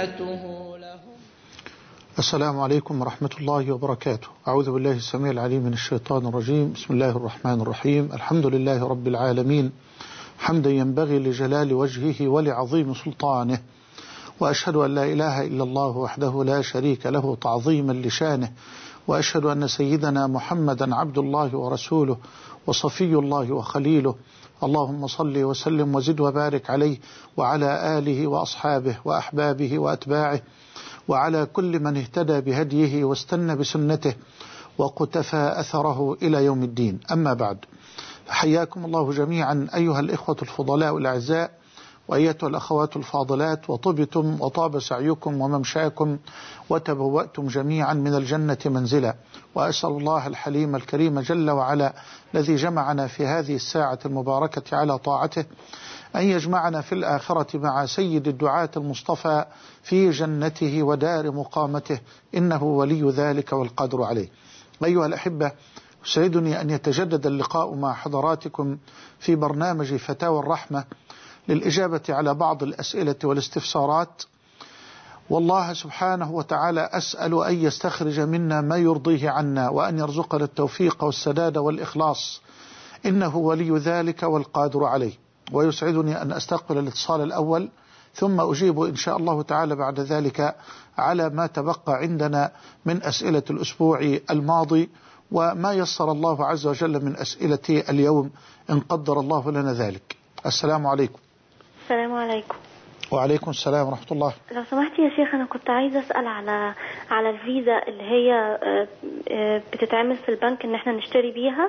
وبركاته لهم. السلام عليكم ورحمة الله وبركاته. أعوذ بالله السميع العليم من الشيطان الرجيم. بسم الله الرحمن الرحيم. الحمد لله رب العالمين حمدا ينبغي لجلال وجهه ولعظيم سلطانه، وأشهد أن لا إله إلا الله وحده لا شريك له تعظيما لشانه، وأشهد أن سيدنا محمدا عبد الله ورسوله وصفي الله وخليله. اللهم صل وسلم وزد وبارك عليه وعلى آله وأصحابه وأحبابه وأتباعه وعلى كل من اهتدى بهديه واستنى بسنته وقتفى أثره إلى يوم الدين. أما بعد، حياكم الله جميعا أيها الإخوة الفضلاء الأعزاء وأيتها الأخوات الفاضلات، وطبتم وطاب سعيكم وممشاكم وتبوأتم جميعا من الجنة منزلا. وأسأل الله الحليم الكريم جل وعلا الذي جمعنا في هذه الساعة المباركة على طاعته أن يجمعنا في الآخرة مع سيد الدعاة المصطفى في جنته ودار مقامته، إنه ولي ذلك والقادر عليه. أيها الأحبة، يسعدني أن يتجدد اللقاء مع حضراتكم في برنامج فتاوى الرحمة للإجابة على بعض الأسئلة والاستفسارات، والله سبحانه وتعالى أسأل أن يستخرج منا ما يرضيه عنا، وأن يرزقنا التوفيق والسداد والإخلاص، إنه ولي ذلك والقادر عليه. ويسعدني أن أستقبل الاتصال الأول، ثم أجيب إن شاء الله تعالى بعد ذلك على ما تبقى عندنا من أسئلة الأسبوع الماضي وما يسر الله عز وجل من أسئلة اليوم إن قدر الله لنا ذلك. السلام عليكم. السلام عليكم. وعليكم السلام ورحمة الله. لو سمحت يا شيخ، أنا كنت عايزة أسأل على الفيزا اللي هي بتتعمل في البنك إن احنا نشتري بيها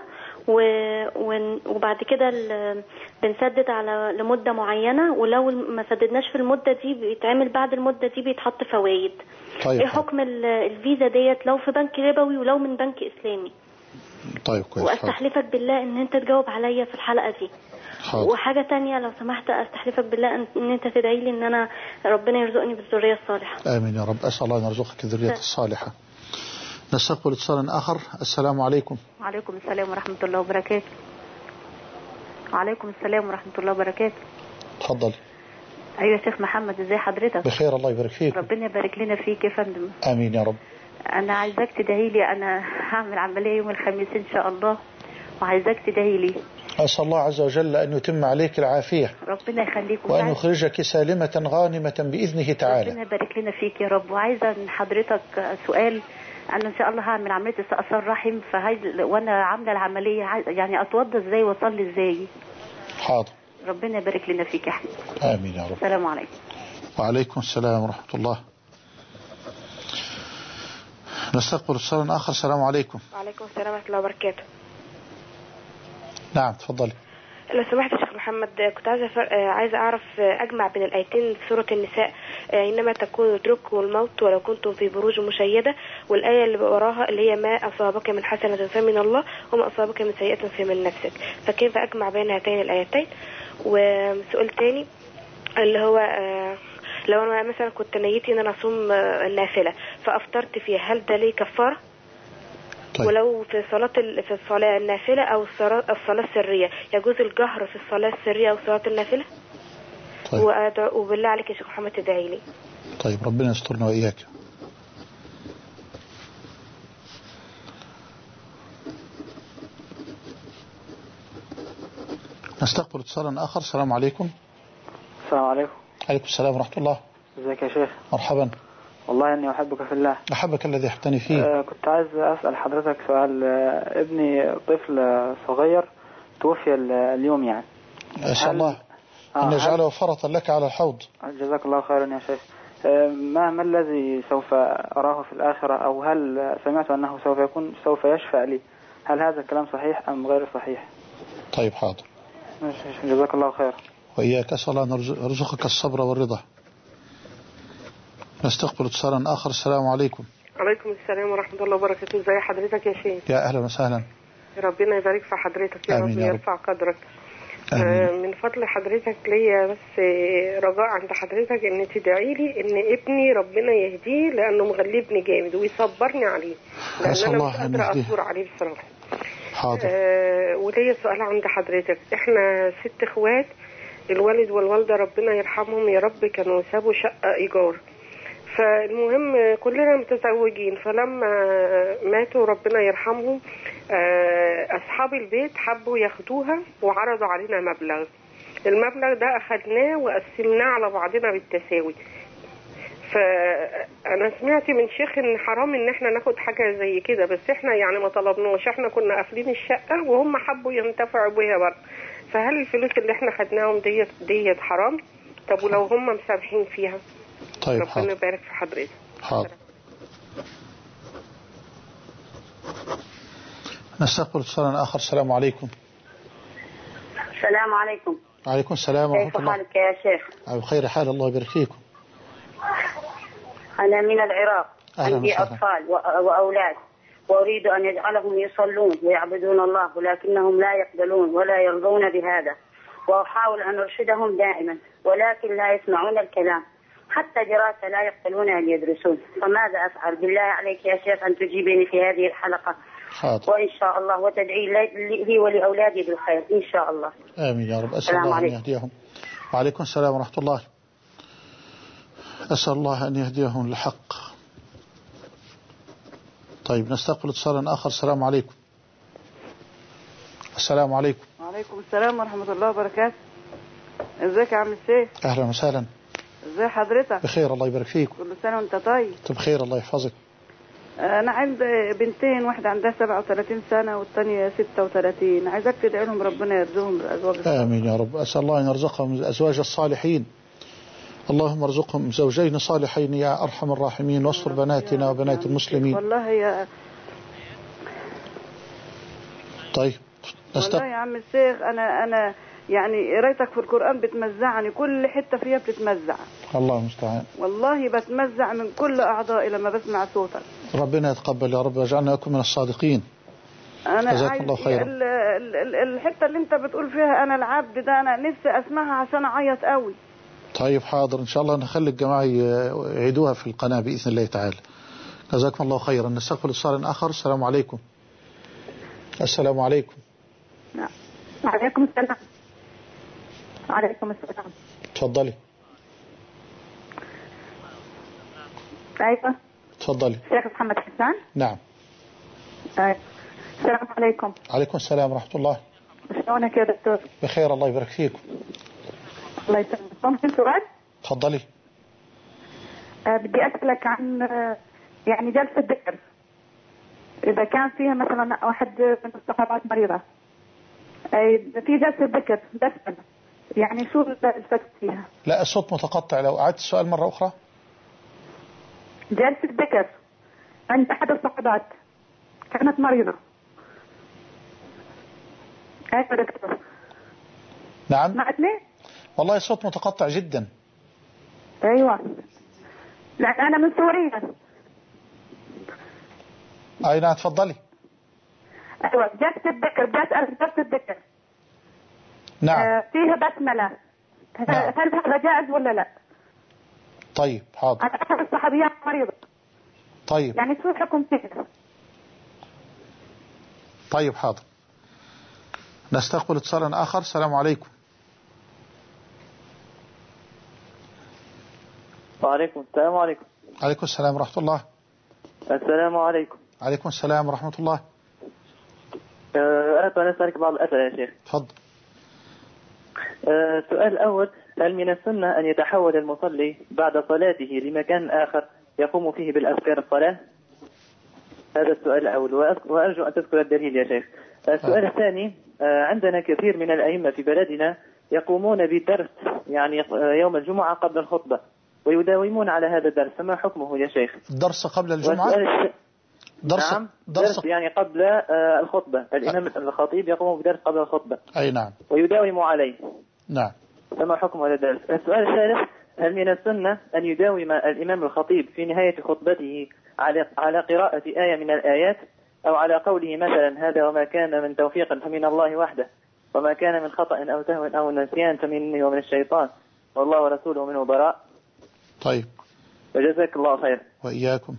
وبعد كده بنسدد لمدة معينة، ولو ما سددناش في المدة دي بيتعمل بعد المدة دي بيتحط فوائد. طيب، ايه حكم الفيزا ديت لو في بنك ربوي ولو من بنك إسلامي؟ طيب كويس. واستحلفك بالله ان انت تجاوب عليا في الحلقة دي. حاضر. وحاجة تانية لو سمحت، استحلفك بالله ان انت تدعي لي ان انا ربنا يرزقني بالذرية الصالحة. آمين يا رب. أسأل الله أن يرزقك الذرية الصالحة. نستقبل اتصال آخر. السلام عليكم. وعليكم السلام ورحمة الله وبركاته. وعليكم السلام ورحمة الله وبركاته. تفضل. أيوة يا شيخ محمد، ازي حضرتك؟ بخير، الله يبارك فيك. ربنا يبارك لنا فيك يا فندم. آمين يا رب. أنا عايزاك تدعي لي، أنا هعمل عملية يوم الخميس إن شاء الله، وعايزاك تدعي لي. أسأل الله عز وجل أن يتم عليك العافية ربنا يخليك، وأن يخرجك سالمة غانمة بإذنه تعالى. ربنا يبارك لنا فيك يا رب. وعايزة من حضرتك سؤال. أنا إن شاء الله هعمل عملية استئصال رحم، وأنا عاملة العملية يعني أتوضى إزاي وأصلي إزاي؟ حاضر. ربنا يبارك لنا فيك يا حبيبي. آمين يا رب. السلام عليكم. وعليكم السلام ورحمة الله. نستقبل اتصال آخر. السلام عليكم. وعليكم السلام ورحمة الله وبركاته. نعم تفضلي. لو سمحت يا شيخ محمد، كنت عايزة أعرف أجمع بين الآيتين في سورة النساء، إنما تكون تدركه الموت ولو كنتم في بروج مشيدة، والآية اللي وراها اللي هي ما أصابك من حسنة فمن الله وما أصابك من سيئة فمن نفسك، فكيف أجمع بين هاتين الآيتين؟ وسؤال تاني اللي هو لو أنا مثلا كنت نيتي إن أنا أصوم النافلة فأفطرت فيها، هل ده ليه كفارة؟ طيب. ولو في الصلاة النافلة أو الصلاة السرية، يجوز الجهر في الصلاة السرية أو صلاة النافلة؟ طيب. وبالله عليك يا شيخ محمد تدعي لي. طيب، ربنا يسترنا وإياك. نستقبل اتصالا آخر. السلام عليكم. السلام عليكم. عليكم السلام ورحمة الله. ازيك يا شيخ؟ مرحبا. والله اني احبك في الله. احبك الذي احبتني فيه. كنت عايز اسال حضرتك سؤال. ابني طفل صغير توفي اليوم، يعني اسال الله ان يجعله فرطا لك على الحوض. جزاك الله خيرا يا شيخ. ما الذي سوف اراه في الاخره، او هل سمعت انه سوف يشفع لي؟ هل هذا الكلام صحيح ام غير صحيح؟ طيب حاضر. جزاك الله خير. واياك. اسال الله ان يرزقك الصبر والرضا. نستقبل اتصالا آخر. السلام عليكم. عليكم السلام ورحمة الله وبركاته. ازي حضرتك يا شيخ؟ يا أهلا وسهلا. ربنا يبارك في حضرتك يا رب ويرفع قدرك. من فضل حضرتك ليا بس رجاء عند حضرتك ان تدعي لي ان ابني ربنا يهديه، لانه مغلبني جامد ويصبرني عليه، لان انا مش قادرة اصبر عليه بصراحة. حاضر. وليا سؤال عند حضرتك. احنا 6 اخوات، الوالد والوالدة ربنا يرحمهم يا رب كانوا سابوا شقة ايجار، فالمهم كلنا متزوجين، فلما ماتوا ربنا يرحمهم أصحاب البيت حبوا ياخدوها وعرضوا علينا مبلغ. المبلغ ده أخدناه وقسمناه على بعضنا بالتساوي. فأنا سمعت من شيخ إن حرام إن احنا ناخد حاجة زي كده، بس احنا يعني ما طلبناش، احنا كنا قافلين الشقة وهم حبوا ينتفعوا بيها برضه. فهل الفلوس اللي احنا خدناهم ديت حرام؟ طب ولو هم مسامحين فيها؟ طيب ربنا يبارك في حضرتك. حاضر. نستقبل اتصالا آخر. السلام عليكم. السلام عليكم. وعليكم السلام ورحمة كيف الله. حالك يا شيخ؟ بخير حال، الله يبارك فيكم. أنا من العراق، أهلا عندي وسهلا. أطفال وأولاد، وأريد أن يجعلهم يصلون ويعبدون الله، ولكنهم لا يقبلون ولا يرضون بهذا، وأحاول أن أرشدهم دائما ولكن لا يسمعون الكلام، حتى دراسة لا يقبلون أن يدرسون. فماذا أفعل؟ بالله عليك يا شيخ أن تجيبني في هذه الحلقة. حاضر. وإن شاء الله، وتدعي لي ولأولادي بالخير إن شاء الله. آمين يا رب. أسأل الله أن يهديهم. وعليكم السلام ورحمة الله. أسأل الله أن يهديهم للحق. طيب نستقبل اتصالا آخر. السلام عليكم. السلام عليكم. وعليكم السلام ورحمة الله وبركاته. ازيك يا عم الشيخ؟ أهلا وسهلا. ازي حضرتك؟ بخير الله يبارك فيك. كل سنة وانت طيب. بخير الله يحفظك. أنا عندي بنتين، واحدة عندها 37 سنة والثانية 36. عايزك تدعي لهم ربنا يرزقهم بالأزواج الصالحين. آمين يا رب. أسأل الله أن يرزقهم الأزواج الصالحين. اللهم ارزقهم زوجين صالحين يا أرحم الراحمين، واصفر بناتنا وبنات المسلمين. والله يا طيب والله يا عم الشيخ، أنا يعني قرايتك في القرآن بتمزعني، كل حتة فيها بتتمزع. الله المستعان. والله بتمزع من كل أعضائي لما بسمع صوتك. ربنا يتقبل يا رب ويجعلنا لكم من الصادقين. أنا جزاك الله خيرا. الحتة اللي انت بتقول فيها أنا العبد ده، أنا نفسي أسمعها عشان أعيط قوي. طيب حاضر إن شاء الله نخلي الجماعة يعيدوها في القناة بإذن الله تعالى. جزاكم الله خيرا. نستقبل اتصال آخر. السلام عليكم. السلام عليكم. وعليكم السلام. وعليكم السلام. تفضلي. ايوه تفضلي. شيخ محمد حسان. نعم. السلام عليكم. عليكم السلام ورحمة الله. شلونك يا دكتور؟ بخير الله يبارك فيكم. الله يسلمك. ممكن سؤال؟ تفضلي. بدي أسألك عن يعني جلسة ذكر، إذا كان فيها مثلا واحد من الصحابات مريضة في جلسة ذكر بس، يعني شو الفتوى فيها؟ لا الصوت متقطع، لو أعدت السؤال مرة أخرى. جلسة ذكر عند أحد الصحابات كانت مريضة. أيوة دكتور. نعم. سمعتني؟ والله الصوت متقطع جدا. أيوة لا أنا من سوريا. أي نعم تفضلي. أيوة جلسة ذكر، بسأل جلسة ذكر. نعم. فيها بسملة. نعم. هل هذا جائز ولا لا؟ طيب حاضر. أنا أحد الصحابيات مريضة. طيب. يعني شو الحكم فيها؟ طيب حاضر. نستقبل اتصالا آخر. السلام عليكم. وعليكم السلام. عليكم. عليكم السلام ورحمة الله. السلام عليكم. عليكم السلام ورحمة الله. أردت أن أسألك بعض الأسئلة يا شيخ. تفضل. السؤال الأول: هل من السنة أن يتحول المصلي بعد صلاته لمكان آخر يقوم فيه بالأذكار الصلاة؟ هذا السؤال الأول، وأرجو أن تذكر الدليل يا شيخ. السؤال الثاني: عندنا كثير من الأئمة في بلدنا يقومون بالدرس يعني يوم الجمعة قبل الخطبة، ويداومون على هذا الدرس، فما حكمه يا شيخ؟ الدرس قبل الجمعة؟ نعم درس يعني قبل الخطبة. الإمام الخطيب يقوم بدرس قبل الخطبة. أي نعم. ويداوم عليه. نعم. فما حكم هذا الدرس؟ السؤال الثالث: هل من السنة أن يداوم الإمام الخطيب في نهاية خطبته على قراءة آية من الآيات، أو على قوله مثلا: هذا وما كان من توفيق فمن الله وحده، وما كان من خطأ أو سهو أو نسيان فمني ومن الشيطان، والله ورسوله منه براء. طيب. وجزاك الله خير. وإياكم.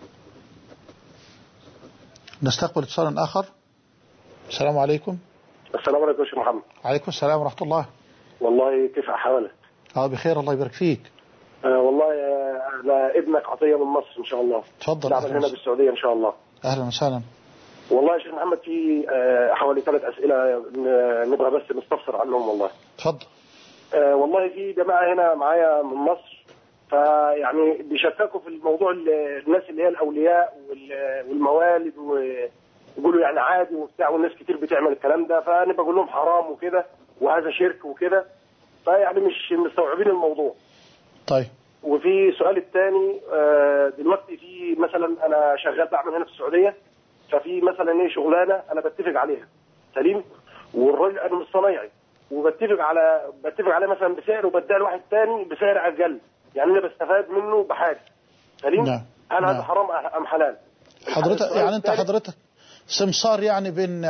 نستقبل اتصالا آخر. السلام عليكم. السلام عليكم يا شيخ محمد. عليكم السلام ورحمة الله. والله كيف أحوالك؟ بخير الله يبارك فيك. والله أنا ابنك عطية من مصر إن شاء الله. تفضل. نعمل هنا بالسعودية إن شاء الله. أهلا وسهلا. والله يا شيخ محمد في حوالي 3 أسئلة نبغى بس نستفسر عنهم والله. تفضل. والله في جماعة هنا معايا من مصر، فيعني بيشككوا في الموضوع، الناس اللي هي الأولياء والموالد، ويقولوا يعني عادي وبتاع، والناس كتير بتعمل الكلام ده، فأنا بقول لهم حرام وكده وهذا شرك وكده، فيعني مش مستوعبين الموضوع. طيب. وفي سؤال الثاني، دلوقتي في مثلا أنا شغال بعمل هنا في السعودية، ففي مثلا ايه شغلانه انا بتفق عليها سليم، والراجل انا مش صنايعي، وبتفق عليه مثلا بسعر، وبديها لواحد ثاني بسعر اقل، يعني انا بستفاد منه بحاجه سليم. نعم. هل هذا حرام ام حلال؟ حضرتك يعني انت حضرتك سمسار يعني بين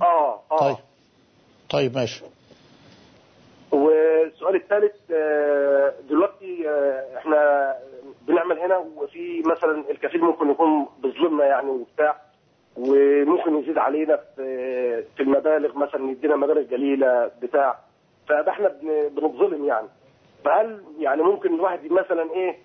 طيب ماشي. والسؤال الثالث، دلوقتي احنا بنعمل هنا، وفي مثلا الكفيل ممكن يكون بظلمنا يعني وبتاع، وممكن يزيد علينا في المبالغ، مثلا يدينا مبالغ قليله بتاع، فاحنا بنتظلم يعني. فهل يعني ممكن الواحد مثلا ايه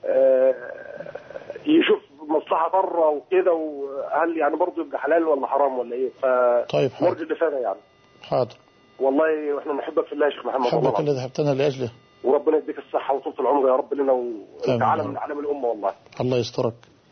يشوف مصلحه بره وكده، وهل يعني برضه يبقى حلال ولا حرام ولا ايه؟ طيب حاضر. مرجع لفانا يعني. حاضر. والله واحنا نحبك في الله يا شيخ محمد. حبك اللي ذهبتنا لاجله. وربنا يديك الصحه وطول العمر يا رب لنا، وانت عالم من اعلام الامه والله. الله يسترك.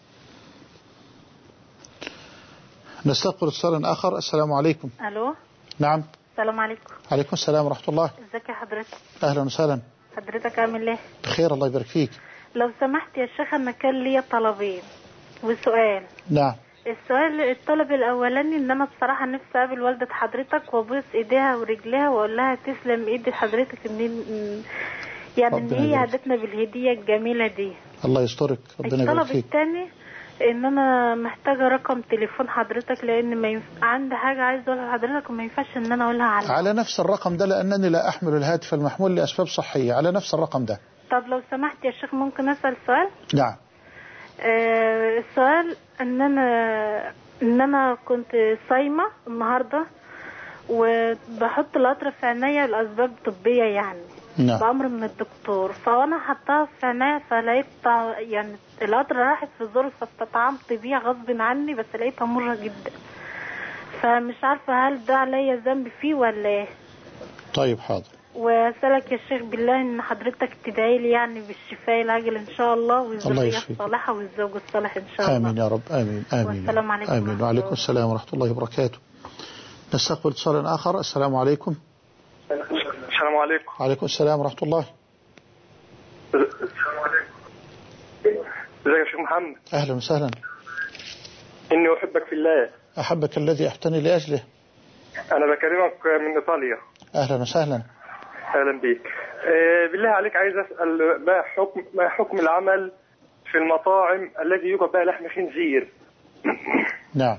نستقبل اتصالا آخر. السلام عليكم. ألو. نعم. السلام عليكم. عليكم السلام ورحمة الله. ازيك يا حضرتك؟ أهلا وسهلا. حضرتك عامل ايه؟ بخير الله يبارك فيك. لو سمحت يا شيخ، أنا كان ليا طلبين وسؤال. نعم. الطلب الأولاني إن أنا بصراحة نفسي أقابل والدة حضرتك وأبوس إيديها ورجليها وأقول لها تسلم إيد حضرتك، إن هي هدتنا بالهدية الجميلة دي. الله يسترك. ربنا يبارك فيك. الطلب الثاني ان انا محتاجه رقم تليفون حضرتك، لان عندي حاجه عايزه اقولها لحضرتك وما ينفعش ان انا اقولها على نفس الرقم ده، لانني لا احمل الهاتف المحمول لاسباب صحيه. على نفس الرقم ده. طب لو سمحت يا شيخ ممكن اسال سؤال؟ نعم. السؤال ان انا كنت صايمه النهارده، وبحط القطره في عينيا لاسباب طبيه يعني. نعم. بأمر من الدكتور، فانا حطها في عينيا، فلقيت يعني القطره راحت في الزور، فاستطعمت بيها غصب عني، بس لقيتها مره جدا، فمش عارفه هل ده عليا ذنب فيه ولا ايه؟ طيب حاضر. واسالك يا شيخ بالله ان حضرتك تدعي لي يعني بالشفاء العاجل ان شاء الله، والذريه الصالحه والزوج الصالح ان شاء الله. امين يا رب. امين امين. والسلام عليكم. امين. وعليكم السلام ورحمه الله وبركاته. نستقبل اتصال آخر. السلام عليكم. السلام عليكم. وعليكم السلام ورحمة الله. السلام عليكم. ازيك يا شيخ محمد؟ أهلا وسهلا. إني أحبك في الله. أحبك الذي أحتني لأجله. أنا بكلمك من إيطاليا. أهلا وسهلا. أهلا بيك. بالله عليك عايز أسأل ما حكم العمل في المطاعم الذي يوجد بها لحم خنزير؟ نعم.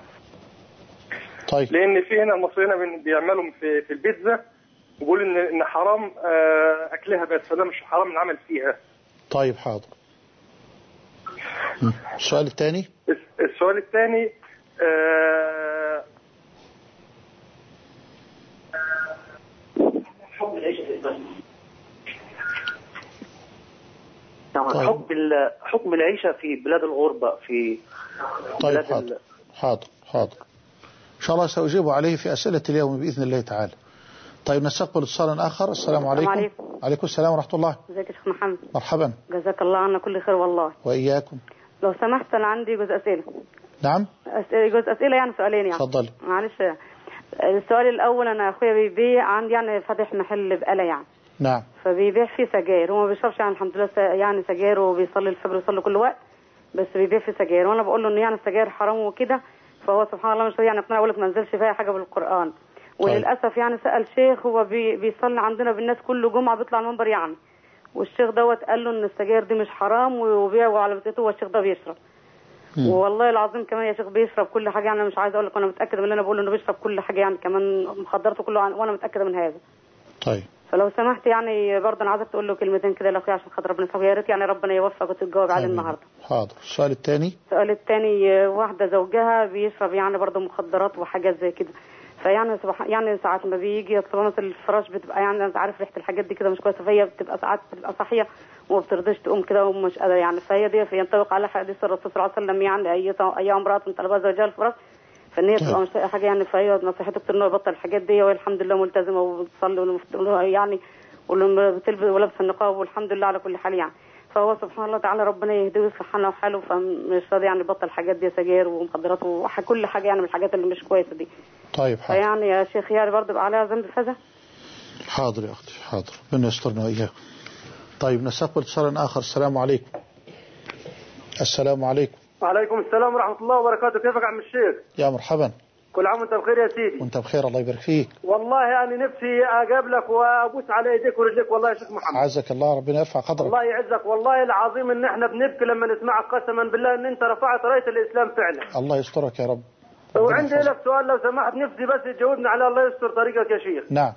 طيب. لأن في هنا المصريين بيعملوا في البيتزا، ويقولوا إن حرام أكلها، بس فده مش حرام العمل فيها. طيب حاضر. السؤال الثاني. السؤال الثاني حكم العيشة في بلاد الغربة في طيب حاضر. إن شاء الله سأجيب عليه في أسئلة اليوم بإذن الله تعالى. طيب نستقبل اتصالا آخر. السلام عليكم. عليكم السلام ورحمة الله. ازيك يا شيخ محمد؟ مرحبا. جزاك الله عنا كل خير والله. وإياكم. لو سمحت أنا عندي جزء أسئلة. نعم. جزء أسئلة يعني سؤالين يعني. تفضلي. معلش. السؤال الأول، أنا أخويا بيبيع عندي يعني فاتح محل بقالة يعني. نعم. فبيبيع فيه سجاير، هو ما بيشربش يعني الحمد لله يعني سجاير، وبيصلي الفجر ويصلي كل وقت، بس بيبيع فيه سجاير، وأنا بقول له إن يعني السجاير حرام وكده، فهو سبحان الله مش يعني اقنع، يقول لك ما نزلش فيها حاجة بالقرآن. وللأسف يعني سأل شيخ هو بيصلي عندنا بالناس كل جمعة بيطلع المنبر يعني، والشيخ دوت قال له ان السجاير دي مش حرام وبيعوا على بيته، والشيخ ده بيشرب. والله العظيم كمان يا شيخ بيشرب كل حاجة يعني، مش عايز اقول لك انا متأكدة من اللي انا بقوله انه بيشرب كل حاجة يعني، كمان مخدرته كله وانا متأكدة من هذا. طيب. فلو سمحت يعني برضه انا عايزك تقول له كلمتين كده لاخويا عشان خاطر ربنا يسامحه، يا ريت يعني ربنا يوفقك وتتجاوب عليه النهارده. حاضر. السؤال الثاني. السؤال الثاني، واحدة زوجها بيشرب يعني برضه مخدرات وحاجات زي كده، فيعني يعني ساعات ما بيجي صالونة الفراش بتبقى يعني عارف ريحة الحاجات دي كده مش كويسة، فهي بتبقى ساعات بتبقى صاحية وما بترضيش تقوم كده ومش قادرة يعني. فهي دي ينطبق على حديث الرسول صلى الله عليه وسلم يعني أي امرأة طلبها زوجها الفراش فان هي تبقى مش لاقيه حاجه يعني. فهي نصيحته كتير انه يبطل الحاجات دي، والحمد لله ملتزمه وبتصلي يعني بتلبس ولابسه النقاب والحمد لله على كل حال يعني. فهو سبحان الله تعالى ربنا يهديه ويصلح حاله وحاله، فمش راضي يعني يبطل الحاجات دي، سجاير ومخدرات وكل حاجه يعني من الحاجات اللي مش كويسه دي. طيب حاضر. فيعني يا شيخ يعني برضه يبقى عليها ذنب فذا. حاضر يا اختي حاضر، ربنا يسترنا واياكم. طيب نستقبل اتصال اخر. السلام عليكم. السلام عليكم. وعليكم السلام ورحمة الله وبركاته. كيفك يا عم الشيخ؟ يا مرحبا. كل عام وانت بخير يا سيدي. وانت بخير الله يبارك فيك. والله يعني نفسي اقابلك وابوس على ايديك ورجليك والله يا شيخ محمد. عزك الله، ربنا يرفع قدرك. الله يعزك والله العظيم ان احنا بنبكي لما نسمعك، قسما بالله ان انت رفعت راية الاسلام فعلا. الله يسترك يا رب. وعندي لك سؤال لو سمحت، نفسي بس تجاوبنا على الله يستر طريقك يا شيخ. نعم.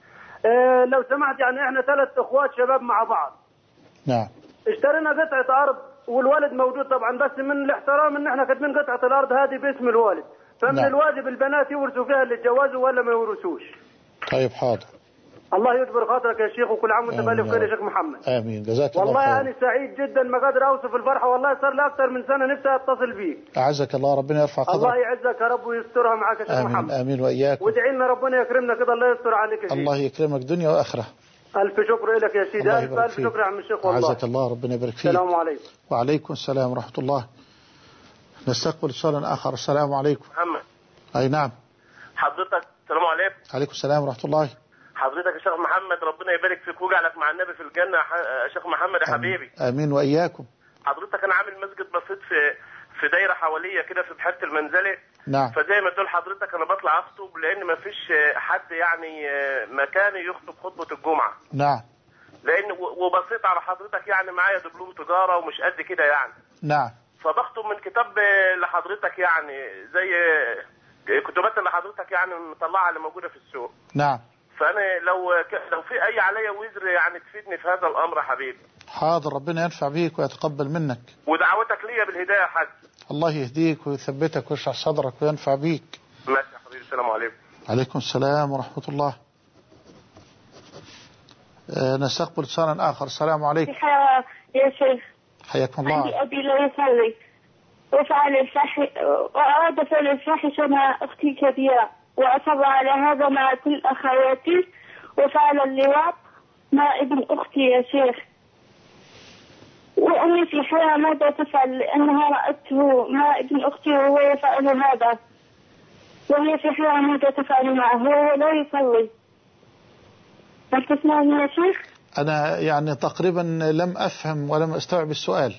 لو سمحت يعني احنا 3 اخوات شباب مع بعض. نعم. اشترينا قطعة ارض والوالد موجود طبعا، بس من الاحترام ان احنا كاتبين قطعة الارض هذه باسم الوالد، فمن نعم. الواجب البنات يورثوا فيها اللي اتجوزوا ولا ما يورثوش؟ طيب حاضر. الله يجبر خاطرك يا شيخ، وكل عام وانت بالف خير يا شيخ محمد. امين جزاك الله والله خير. انا سعيد جدا ما قادر اوصف الفرحه، والله صار لي اكثر من سنه نفسي اتصل بيك. اعزك الله، ربنا يرفع قدرك. الله يعزك يا رب ويسترها معك يا شيخ آمين. محمد. امين واياكم. وادعي لنا ربنا يكرمنا كده، الله يستر عليك يا شيخ. الله يكرمك دنيا واخره. الف شكر لك يا سيدي، الف شكر يا عم الشيخ والله. عزك الله، ربنا يبارك فيك. السلام عليكم. وعليكم السلام ورحمه الله. نستقبل اتصال اخر. السلام عليكم. محمد. اي نعم. حضرتك السلام عليكم. عليكم السلام ورحمه الله. حضرتك يا شيخ محمد ربنا يبارك فيك ويجعلك مع النبي في الجنه يا شيخ محمد يا حبيبي. امين واياكم. حضرتك انا عامل مسجد بسيط في دايره حواليه كده في بحيره المنزله. نعم. فزي ما تقول حضرتك انا بطلع اخطب لان ما فيش حد يعني مكاني يخطب خطبه الجمعه. نعم. لان وبسيط على حضرتك يعني معايا دبلوم تجاره ومش قد كده يعني. نعم. فبخطب من كتاب لحضرتك يعني زي كتبات اللي حضرتك يعني مطلعها اللي موجوده في السوق. نعم. فانا لو في اي عليا وزر يعني تفيدني في هذا الامر يا حبيبي. حاضر، ربنا ينفع بيك ويتقبل منك. ودعوتك ليا بالهدايه يا حاج. الله يهديك ويثبتك ويشرح صدرك وينفع بيك. ماشي يا حبيبي. السلام عليكم. عليكم السلام ورحمه الله. نستقبل اتصالا اخر. السلام عليكم. يا شيخ. حياكم الله. عندي ابي لا يصلي وأراد فعل الفاحشة مع أختي كبيرة، وأصر على هذا مع كل أخواتي، وفعل اللواط مع ابن أختي يا شيخ. وأمي في حالها ماذا تفعل؟ لأنها رأته مع ابن أختي وهو يفعل هذا، وهي في حالها ماذا تفعل معه وهو لا يصلي. هل تسمعني يا شيخ؟ أنا يعني تقريبا لم أفهم ولم أستوعب السؤال.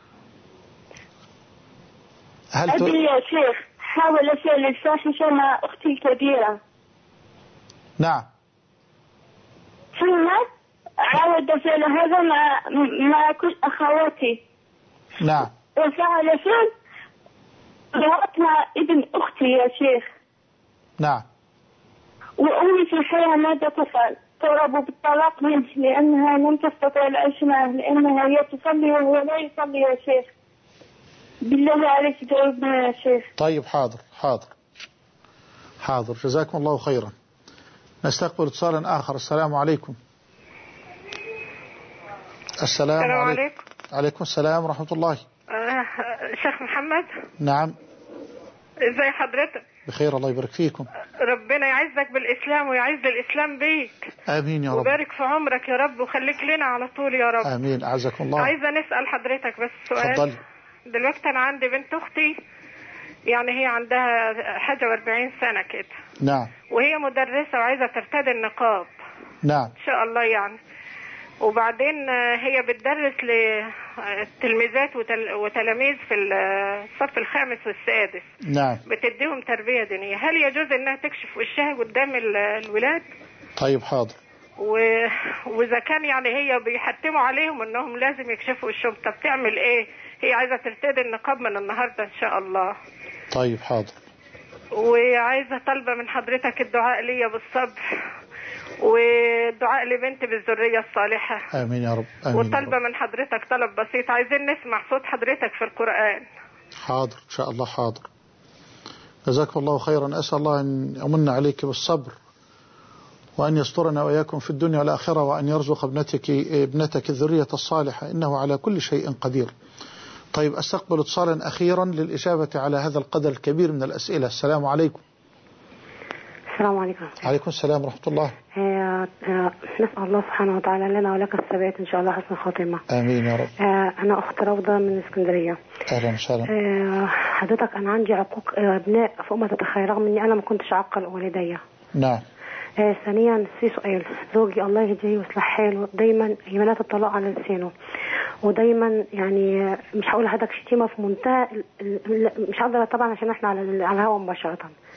أبي يا شيخ حاول فعل الفاحشة مع أختي الكبيرة. نعم. ثم عاود فعل هذا مع كل أخواتي. نعم. وفعل فعل اللواط مع ابن أختي يا شيخ. نعم. وأمي في الحياة ماذا تفعل؟ ترغب بالطلاق منه لأنها لم تستطيع العيش معه، لأنها هي تصلي وهو لا يصلي يا شيخ. بالله عليك جاوبنا يا شيخ. طيب حاضر حاضر جزاكم الله خيرا. نستقبل اتصالا آخر. السلام عليكم. السلام عليكم. عليكم السلام ورحمة الله. شيخ محمد. نعم. ازي حضرتك؟ بخير الله يبارك فيكم. ربنا يعزك بالإسلام ويعز الإسلام بيك. آمين يا رب. وبارك في عمرك يا رب وخليك لنا على طول يا رب. آمين. أعزكم الله. عايزة نسأل حضرتك بس سؤال. تفضلي. دلوقتي أنا عندي بنت أختي يعني هي عندها حاجة و40 سنة كده. نعم. وهي مدرسة وعايزة ترتدي النقاب. نعم. إن شاء الله يعني. وبعدين هي بتدرس لتلميذات وتلاميذ في الصف الخامس والسادس. نعم. بتديهم تربية دينية. هل يجوز انها تكشف وشها قدام الولاد؟ طيب حاضر. واذا كان يعني هي بيحتموا عليهم انهم لازم يكشفوا وشهم، طب تعمل ايه؟ هي عايزة ترتدي النقاب من النهاردة ان شاء الله. طيب حاضر. وعايزة طلبة من حضرتك الدعاء ليا بالصبر ودعاء لبنتي بالذرية الصالحة. آمين يا رب. آمين. وطلبة من حضرتك طلب بسيط، عايزين نسمع صوت حضرتك في القرآن. حاضر إن شاء الله. حاضر جزاك الله خيرا. أسأل الله أن يمن عليك بالصبر وأن يسترنا وإياكم في الدنيا والآخرة وأن يرزق ابنتك الذرية الصالحة إنه على كل شيء قدير. طيب أستقبل اتصالا أخيرا للإجابة على هذا القدر الكبير من الأسئلة. السلام عليكم. السلام عليكم. عليكم السلام ورحمة الله. نسأل الله سبحانه وتعالى لنا ولك الثبات إن شاء الله حسن خاتمة. آمين يا رب. أنا أخت روضة من اسكندرية. أهلا وسهلا. حضرتك أنا عندي عقوق أبناء فوق ما تتخيل، رغم إني أنا ما كنتش عاقل والدي. نعم. ثانيا في سؤال، زوجي الله يهديه ويصلح حاله دايما يمنات الطلاق على لسانه، ودايما يعني مش هقول لحضرتك شتيمه في منتهى مش هقدر طبعا عشان احنا على الهواء مباشره.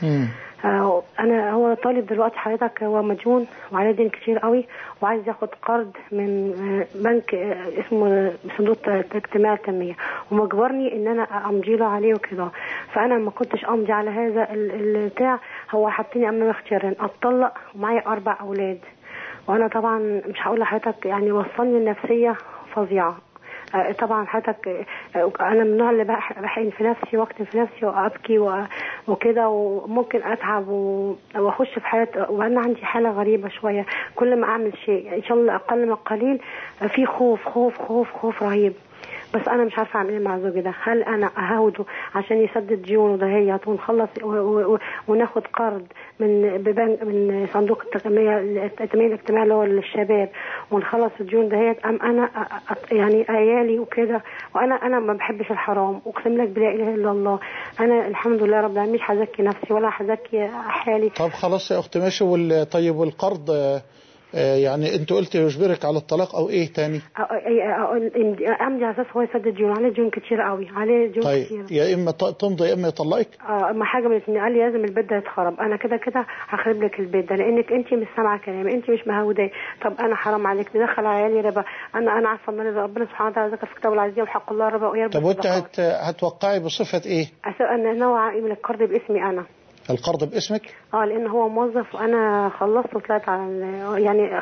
انا هو طالب دلوقتي حضرتك، هو مديون وعليه دين كتير قوي وعايز ياخد قرض من بنك اسمه صندوق اجتماع التنميه، ومجبرني ان انا امضي له عليه وكده. فانا ما كنتش امضي على هذا البتاع، هو حطني امام اختيارين، اتطلق ومعايا 4 أولاد، وانا طبعا مش هقول لحضرتك يعني وصلني النفسيه فظيعه. طبعا حضرتك انا من النوع اللي بحقن في نفسي واكتم في نفسي وابكي وكده، وممكن اتعب واخش في حياه، وانا عندي حاله غريبه شويه، كل ما اعمل شيء ان شاء الله اقل من قليل في خوف خوف خوف خوف رهيب. بس انا مش عارفه اعمل ايه مع زوجي ده. هل انا اهوده عشان يسدد ديونه دهيت ونخلص وناخد قرض من صندوق التنميه الاجتماعي اللي هو للشباب ونخلص الديون دهيت، ام انا يعني عيالي وكده، وانا ما بحبش الحرام، اقسم لك بلا اله الا الله. انا الحمد لله رب العالمين مش هزكي نفسي ولا هزكي حالي. طب خلاص يا اختي ماشي. طيب والقرض يعني انت قلت يجبرك على الطلاق او ايه تاني؟ امضي على اساس هو يسدد ديون، عليه ديون كتير قوي، عليه ديون طيب كتير. يا اما تمضي يا اما يطلقك. اما حاجه من الاثنين، قال لي لازم البيت ده يتخرب، انا كده كده هخرب لك البيت ده لانك انت مش سامعه كلامي، انت مش مهوداه. طب انا حرام عليك تدخل عيالي ربا، انا عارفه ان ربنا سبحانه وتعالى ذكر في كتابه العزيز وحق الله ربا ويربى. طب وانت هتوقعي بصفه ايه؟ ان نوع من القرض باسمي انا. القرض باسمك؟ لان هو موظف وانا خلصت وطلعت على يعني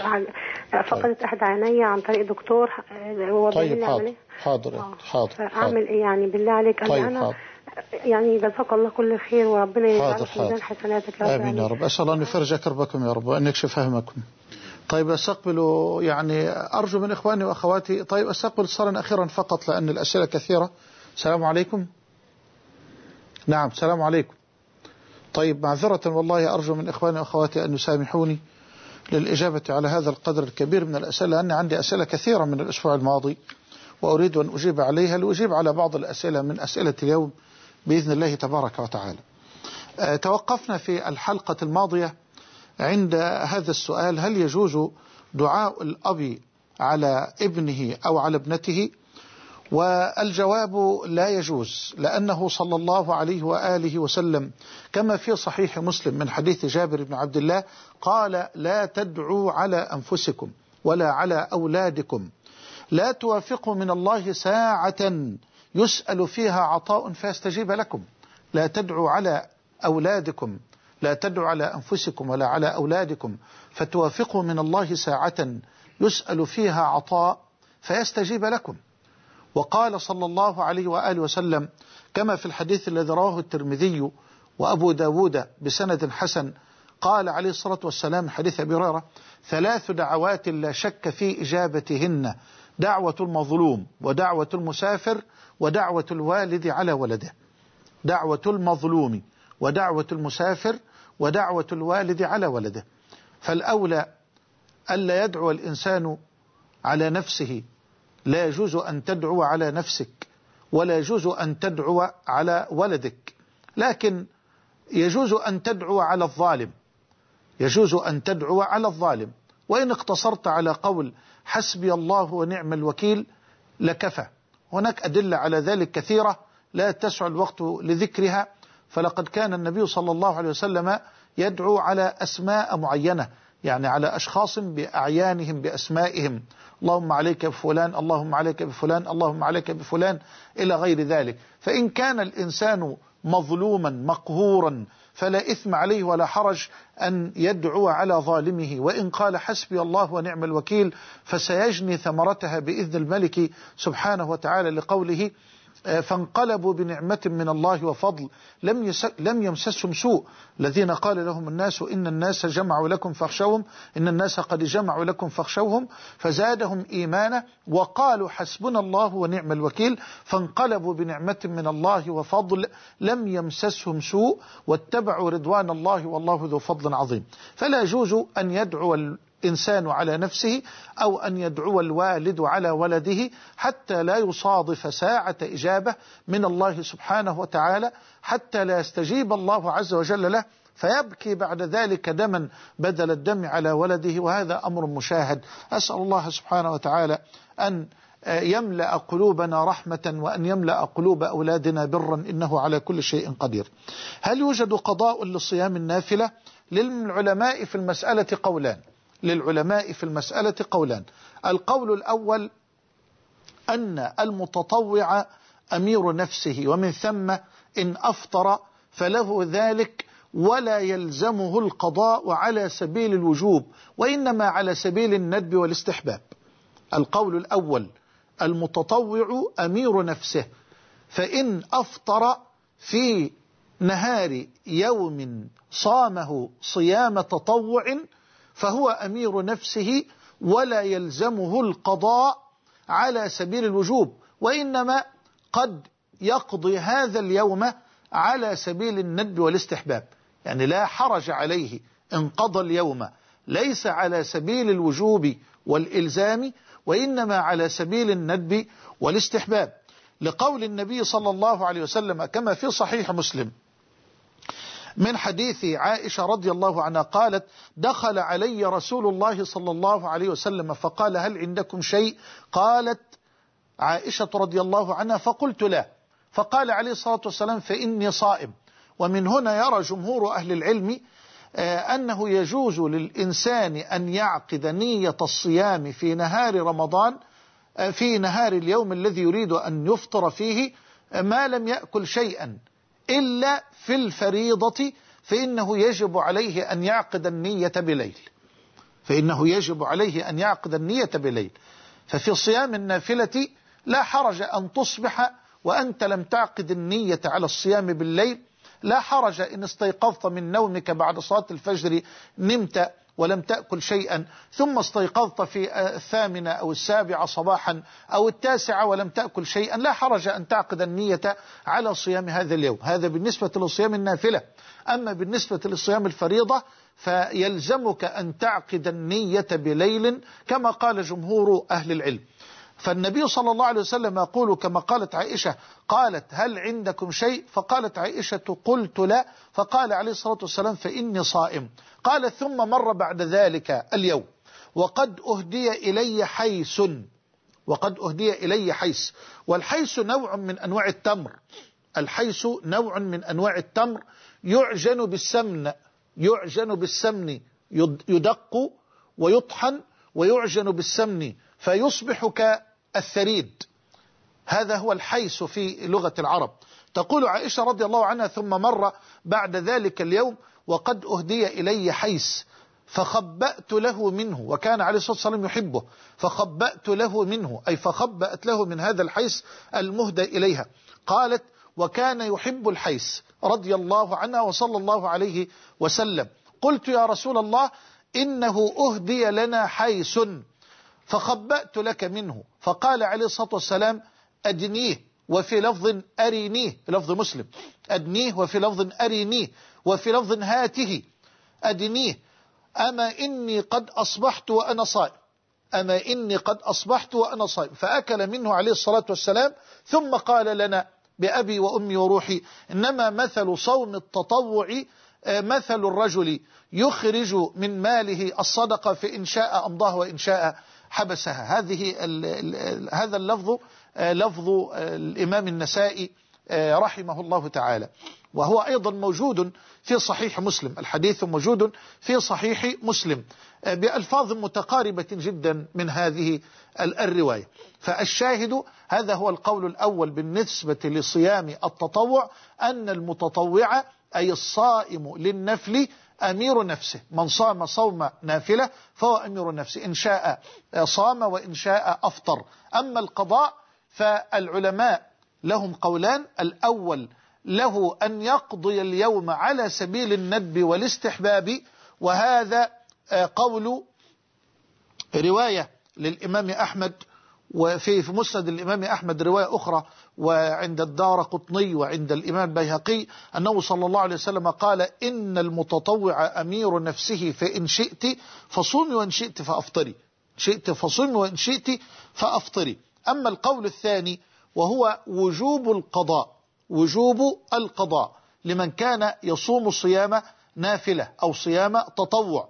فقدت احد عيني عن طريق دكتور. طيب حاضر. اعمل ايه يعني بالله عليك؟ طيب انا حاضر. يعني جزاك الله كل خير وربنا يجعل في ميزان حسناتك يا رب. امين يا رب. اسال الله ان يفرج كربكم يا رب وان يكشف همكم. طيب استقبل يعني ارجو من اخواني واخواتي. طيب استقبل اتصالا اخيرا فقط لان الاسئله كثيره. السلام عليكم. نعم السلام عليكم. طيب معذرة والله أرجو من إخواني وأخواتي أن يسامحوني للإجابة على هذا القدر الكبير من الأسئلة، لأن عندي أسئلة كثيرة من الأسبوع الماضي وأريد أن أجيب عليها لأجيب على بعض الأسئلة من أسئلة اليوم بإذن الله تبارك وتعالى. توقفنا في الحلقة الماضية عند هذا السؤال: هل يجوز دعاء الأب على ابنه أو على ابنته؟ والجواب لا يجوز، لأنه صلى الله عليه وآله وسلم كما في صحيح مسلم من حديث جابر بن عبد الله قال: لا تدعوا على أنفسكم ولا على أولادكم، لا توافقوا من الله ساعة يسأل فيها عطاء فيستجيب لكم. لا تدعوا على أولادكم، لا تدعوا على أنفسكم ولا على أولادكم فتوافقوا من الله ساعة يسأل فيها عطاء فيستجيب لكم. وقال صلى الله عليه وآله وسلم كما في الحديث الذي رواه الترمذي وأبو داود بسند حسن، قال عليه الصلاة والسلام حديث أبي هريرة: 3 دعوات لا شك في إجابتهن: دعوة المظلوم ودعوة المسافر ودعوة الوالد على ولده. دعوة المظلوم ودعوة المسافر ودعوة الوالد على ولده. فالأولى ألا يدعو الإنسان على نفسه، لا يجوز أن تدعو على نفسك ولا يجوز أن تدعو على ولدك، لكن يجوز أن تدعو على الظالم، يجوز أن تدعو على الظالم. وإن اقتصرت على قول حسبي الله ونعم الوكيل لكفى. هناك أدلة على ذلك كثيرة لا تسع الوقت لذكرها، فلقد كان النبي صلى الله عليه وسلم يدعو على أسماء معينة، يعني على أشخاص بأعيانهم بأسمائهم: اللهم عليك بفلان، اللهم عليك بفلان، اللهم عليك بفلان، إلى غير ذلك. فإن كان الإنسان مظلوما مقهورا فلا إثم عليه ولا حرج أن يدعو على ظالمه، وإن قال حسبي الله ونعم الوكيل فسيجني ثمرتها بإذن الملك سبحانه وتعالى، لقوله: فانقلبوا بنعمة من الله وفضل لم يمسسهم سوء. الذين قال لهم الناس إن الناس جمعوا لكم فاخشوهم، إن الناس قد جمعوا لكم فاخشوهم فزادهم إيمانا وقالوا حسبنا الله ونعم الوكيل. فانقلبوا بنعمة من الله وفضل لم يمسسهم سوء واتبعوا رضوان الله والله ذو فضل عظيم. فلا يجوز أن يدعو الإنسان على نفسه أو أن يدعو الوالد على ولده حتى لا يصادف ساعة إجابة من الله سبحانه وتعالى، حتى لا يستجيب الله عز وجل له فيبكي بعد ذلك دما بدل الدم على ولده، وهذا أمر مشاهد. أسأل الله سبحانه وتعالى أن يملأ قلوبنا رحمة وأن يملأ قلوب أولادنا برا إنه على كل شيء قدير. هل يوجد قضاء للصيام النافلة؟ للعلماء في المسألة قولان. القول الأول أن المتطوع أمير نفسه، ومن ثم إن أفطر فله ذلك ولا يلزمه القضاء على سبيل الوجوب وإنما على سبيل الندب والاستحباب. القول الأول المتطوع أمير نفسه، فإن أفطر في نهار يوم صامه صيام تطوع فهو أمير نفسه ولا يلزمه القضاء على سبيل الوجوب، وإنما قد يقضي هذا اليوم على سبيل الندب والاستحباب. يعني لا حرج عليه إن قضى اليوم ليس على سبيل الوجوب والإلزام وإنما على سبيل الندب والاستحباب، لقول النبي صلى الله عليه وسلم كما في صحيح مسلم من حديث عائشة رضي الله عنها قالت: دخل علي رسول الله صلى الله عليه وسلم فقال: هل عندكم شيء؟ قالت عائشة رضي الله عنها: فقلت لا. فقال عليه الصلاة والسلام: فإني صائم. ومن هنا يرى جمهور أهل العلم أنه يجوز للإنسان أن يعقد نية الصيام في نهار رمضان، في نهار اليوم الذي يريد أن يفطر فيه، ما لم يأكل شيئا إلا في الفريضة، فإنه يجب عليه أن يعقد النية بليل. ففي صيام النافلة لا حرج أن تصبح وأنت لم تعقد النية على الصيام بالليل، لا حرج إن استيقظت من نومك بعد صلاة الفجر نمت ولم تأكل شيئا، ثم استيقظت في 8 أو 7 صباحا أو 9 ولم تأكل شيئا، لا حرج أن تعقد النية على صيام هذا اليوم. هذا بالنسبة لصيام النافلة. أما بالنسبة للصيام الفريضة فيلزمك أن تعقد النية بليل كما قال جمهور أهل العلم. فالنبي صلى الله عليه وسلم يقول كما قالت عائشة، قالت: هل عندكم شيء؟ فقالت عائشة: قلت لا. فقال عليه الصلاة والسلام: فإني صائم. قال: ثم مر بعد ذلك اليوم وقد أهدي إلي حيس. والحيس نوع من أنواع التمر، يعجن بالسمن، يدق ويطحن ويعجن بالسمن فيصبح كالثريد. هذا هو الحيس في لغة العرب. تقول عائشة رضي الله عنها: ثم مر بعد ذلك اليوم وقد أهدي إلي حيس فخبأت له منه، وكان عليه الصلاة والسلام يحبه، فخبأت له منه أي فخبأت له من هذا الحيس المهدى إليها. قالت: وكان يحب الحيس رضي الله عنها وصلى الله عليه وسلم. قلت: يا رسول الله إنه أهدي لنا حيس فخبأت لك منه. فقال عليه الصلاة والسلام: أدنيه، وفي لفظ أرينيه، لفظ مسلم: أدنيه، وفي لفظ أرينيه، وفي لفظ هاته أدنيه، أما إني قد أصبحت وأنا صائم. فأكل منه عليه الصلاة والسلام، ثم قال لنا بأبي وأمي وروحي: إنما مثل صوم التطوع مثل الرجل يخرج من ماله الصدقة فإن شاء أمضاه وإن شاء حبسها. هذا اللفظ لفظ الإمام النسائي رحمه الله تعالى، وهو أيضا موجود في صحيح مسلم. الحديث موجود في صحيح مسلم بألفاظ متقاربة جدا من هذه الرواية. فالشاهد هذا هو القول الأول بالنسبة لصيام التطوع، أن المتطوع أي الصائم للنفل أمير نفسه. من صام صوم نافلة فهو أمير نفسه، إن شاء صام وإن شاء أفطر. أما القضاء فالعلماء لهم قولان. الأول له أن يقضي اليوم على سبيل الندب والاستحباب، وهذا قول رواية للإمام أحمد، وفي مسند الإمام أحمد رواية أخرى وعند الدارقطني وعند الإمام البيهقي أنه صلى الله عليه وسلم قال: إن المتطوع أمير نفسه، فإن شئت فصومي وإن شئت فأفطري، شئت فصومي وإن شئت فأفطري. أما القول الثاني وهو وجوب القضاء، وجوب القضاء لمن كان يصوم صيام نافلة أو صيام تطوع.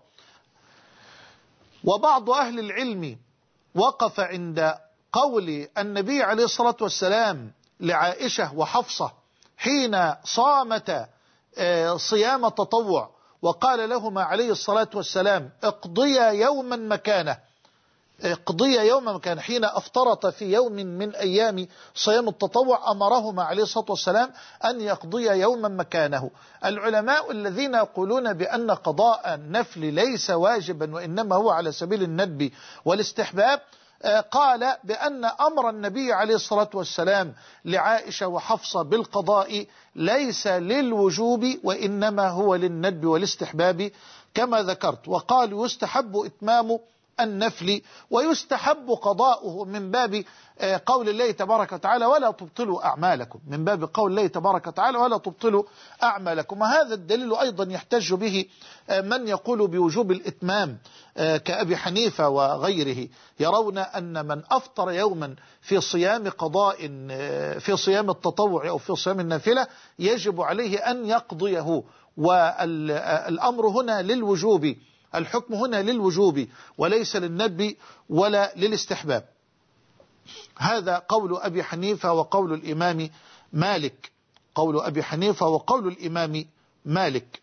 وبعض أهل العلم وقف عند قول النبي عليه الصلاة والسلام لعائشة وحفصة حين صامت صيام تطوع، وقال لهما عليه الصلاة والسلام: اقضيا يوما مكانه، اقضيا يوما مكانه، حين أفطرت في يوم من أيام صيام التطوع أمرهما عليه الصلاة والسلام أن يقضيا يوما مكانه. العلماء الذين يقولون بأن قضاء النفل ليس واجبا وإنما هو على سبيل الندب والاستحباب قال بأن أمر النبي عليه الصلاة والسلام لعائشة وحفصة بالقضاء ليس للوجوب وإنما هو للندب والاستحباب كما ذكرت. وقال يستحب إتمام النفل ويستحب قضاؤه من باب قول الله تبارك وتعالى: ولا تبطلوا أعمالكم، من باب قول الله تبارك وتعالى: ولا تبطلوا أعمالكم. وهذا الدليل أيضا يحتج به من يقول بوجوب الإتمام كأبي حنيفة وغيره، يرون أن من أفطر يوما في صيام قضاء في صيام التطوع أو في صيام النافلة يجب عليه أن يقضيه، والأمر هنا للوجوب، الحكم هنا للوجوب وليس للندب ولا للاستحباب. هذا قول أبي حنيفة وقول الإمام مالك، قول أبي حنيفة وقول الإمام مالك،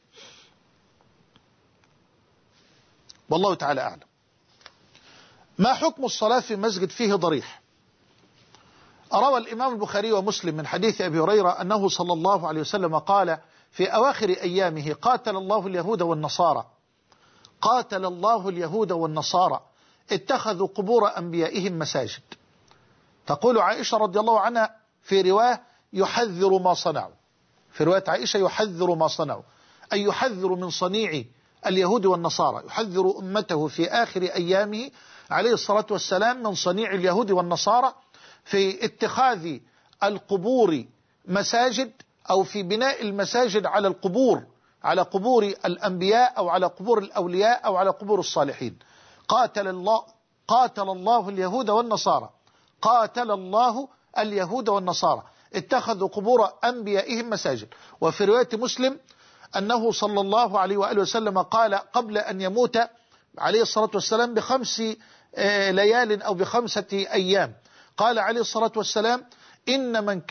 والله تعالى أعلم. ما حكم الصلاة في مسجد فيه ضريح؟ روى الإمام البخاري ومسلم من حديث أبي هريرة أنه صلى الله عليه وسلم قال في أواخر أيامه: قاتل الله اليهود والنصارى، قاتل الله اليهود والنصارى اتخذوا قبور أنبيائهم مساجد. تقول عائشة رضي الله عنها في رواية: يحذر ما صنعوا، في رواية عائشة يحذر ما صنعوا، أي يحذر من صنيع اليهود والنصارى، يحذر أمته في آخر أيامه عليه الصلاة والسلام من صنيع اليهود والنصارى في اتخاذ القبور مساجد، أو في بناء المساجد على القبور، على قبور الأنبياء أو على قبور الأولياء أو على قبور الصالحين. قاتل الله اليهود والنصارى، قاتل الله اليهود والنصارى اتخذوا قبور أنبيائهم مساجد. وفي رواية مسلم أنه صلى الله عليه وآله وسلم قال قبل أن يموت عليه الصلاة والسلام ب5 ليال أو ب5 أيام، قال عليه الصلاة والسلام: إن من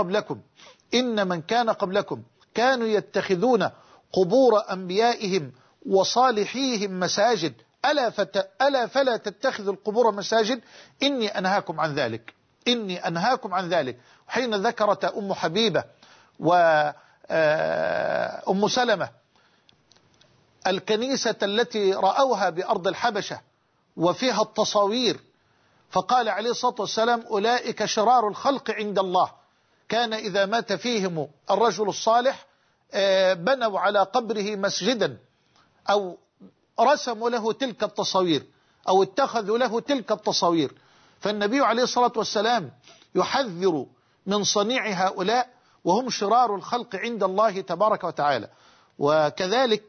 كان قبلكم كانوا يتخذون قبور أنبيائهم وصالحيهم مساجد، ألا فلا تتخذوا القبور مساجد، إني أنهاكم عن ذلك، إني أنهاكم عن ذلك. حين ذكرت أم حبيبة وأم سلمة الكنيسة التي رأوها بأرض الحبشة وفيها التصاوير، فقال عليه الصلاة والسلام: أولئك شرار الخلق عند الله، كان إذا مات فيهم الرجل الصالح بنوا على قبره مسجدا أو رسموا له تلك التصاوير أو اتخذوا له تلك التصاوير. فالنبي عليه الصلاة والسلام يحذر من صنيع هؤلاء وهم شرار الخلق عند الله تبارك وتعالى. وكذلك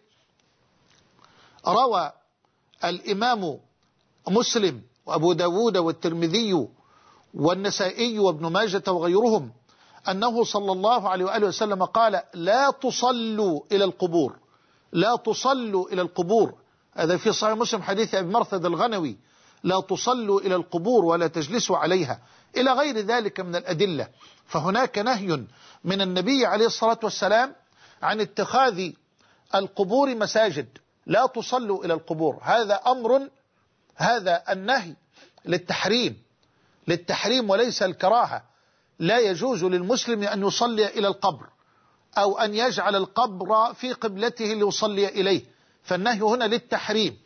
روى الإمام مسلم وأبو داود والترمذي والنسائي وابن ماجة وغيرهم أنه صلى الله عليه وآله وسلم قال: لا تصلوا إلى القبور، لا تصلوا إلى القبور. هذا في صحيح مسلم حديث أبي مرثد الغنوي: لا تصلوا إلى القبور ولا تجلسوا عليها، إلى غير ذلك من الأدلة. فهناك نهي من النبي عليه الصلاة والسلام عن اتخاذ القبور مساجد، لا تصلوا إلى القبور. هذا أمر، هذا النهي للتحريم وليس الكراهة. لا يجوز للمسلم أن يصلي إلى القبر أو أن يجعل القبر في قبلته ليصلي إليه، فالنهي هنا للتحريم.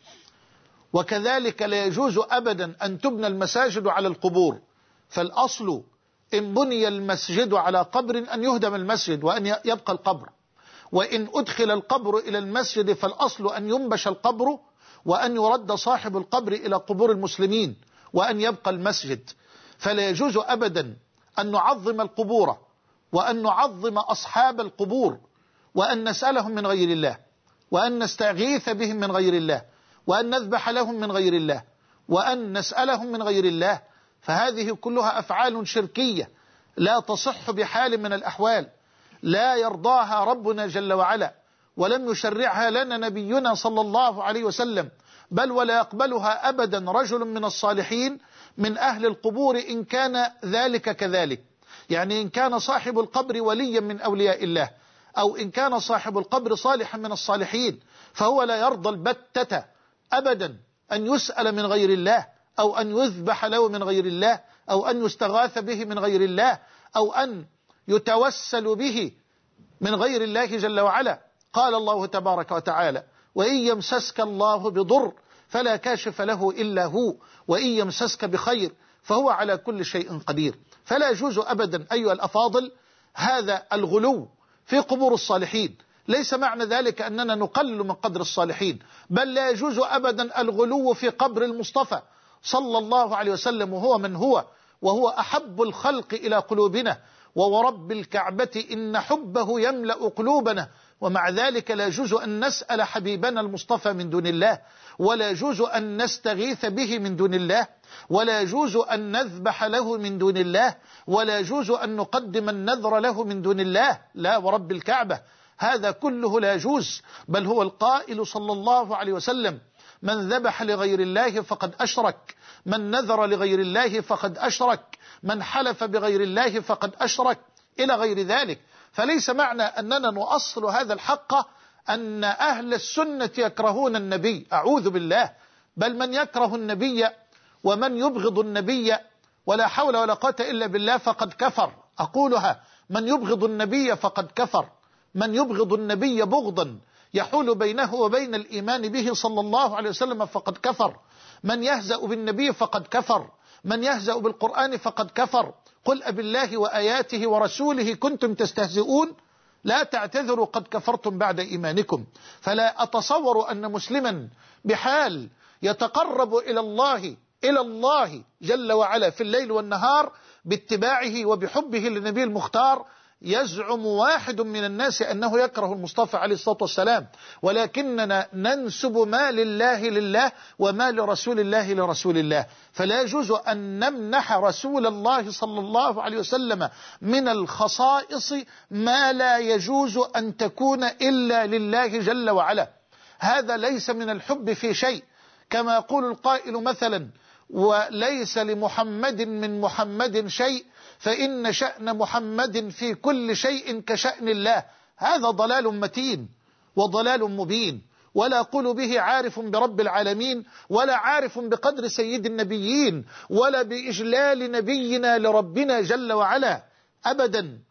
وكذلك لا يجوز أبدا أن تبنى المساجد على القبور، فالأصل إن بني المسجد على قبر أن يهدم المسجد وأن يبقى القبر، وإن أدخل القبر إلى المسجد فالأصل أن ينبش القبر وأن يرد صاحب القبر إلى قبور المسلمين وأن يبقى المسجد. فلا يجوز أبدا أن نعظم القبور وأن نعظم أصحاب القبور وأن نسألهم من غير الله وأن نستغيث بهم من غير الله وأن نذبح لهم من غير الله وأن نسألهم من غير الله، فهذه كلها أفعال شركية لا تصح بحال من الأحوال، لا يرضاها ربنا جل وعلا ولم يشرعها لنا نبينا صلى الله عليه وسلم، بل ولا يقبلها أبدا رجل من الصالحين من أهل القبور إن كان ذلك كذلك. يعني إن كان صاحب القبر وليا من أولياء الله أو إن كان صاحب القبر صالحا من الصالحين فهو لا يرضى البتة أبدا أن يسأل من غير الله أو أن يذبح له من غير الله أو أن يستغاث به من غير الله أو أن يتوسل به من غير الله جل وعلا. قال الله تبارك وتعالى: وإن يمسسك الله بضر فلا كاشف له إلا هو وإن يمسسك بخير فهو على كل شيء قدير. فلا يجوز أبدا أيها الأفاضل هذا الغلو في قبور الصالحين. ليس معنى ذلك أننا نقلل من قدر الصالحين، بل لا يجوز أبدا الغلو في قبر المصطفى صلى الله عليه وسلم وهو من هو وهو أحب الخلق إلى قلوبنا، وورب الكعبة إن حبه يملأ قلوبنا، ومع ذلك لا يجوز أن نسأل حبيبنا المصطفى من دون الله، ولا يجوز أن نستغيث به من دون الله، ولا يجوز أن نذبح له من دون الله، ولا يجوز أن نقدم النذر له من دون الله، لا ورب الكعبة، هذا كله لا يجوز. بل هو القائل صلى الله عليه وسلم: من ذبح لغير الله فقد أشرك، من نذر لغير الله فقد أشرك، من حلف بغير الله فقد أشرك، إلى غير ذلك. فليس معنى أننا نؤصل هذا الحق أن أهل السنة يكرهون النبي، أعوذ بالله، بل من يكره النبي ومن يبغض النبي ولا حول ولا قوة إلا بالله فقد كفر. أقولها: من يبغض النبي فقد كفر، من يبغض النبي بغضا يحول بينه وبين الإيمان به صلى الله عليه وسلم فقد كفر، من يهزأ بالنبي فقد كفر، من يهزأ بالقرآن فقد كفر. قل أبالله وآياته ورسوله كنتم تستهزئون لا تعتذروا قد كفرتم بعد إيمانكم. فلا أتصور أن مسلما بحال يتقرب إلى الله جل وعلا في الليل والنهار باتباعه وبحبه للنبي المختار يزعم واحد من الناس أنه يكره المصطفى عليه الصلاة والسلام، ولكننا ننسب ما لله لله وما لرسول الله لرسول الله. فلا يجوز أن نمنح رسول الله صلى الله عليه وسلم من الخصائص ما لا يجوز أن تكون إلا لله جل وعلا. هذا ليس من الحب في شيء، كما يقول القائل مثلا: وليس لمحمد من محمد شيء فإن شأن محمد في كل شيء كشأن الله. هذا ضلال متين وضلال مبين، ولا أقول به عارف برب العالمين ولا عارف بقدر سيد النبيين ولا بإجلال نبينا لربنا جل وعلا أبدا.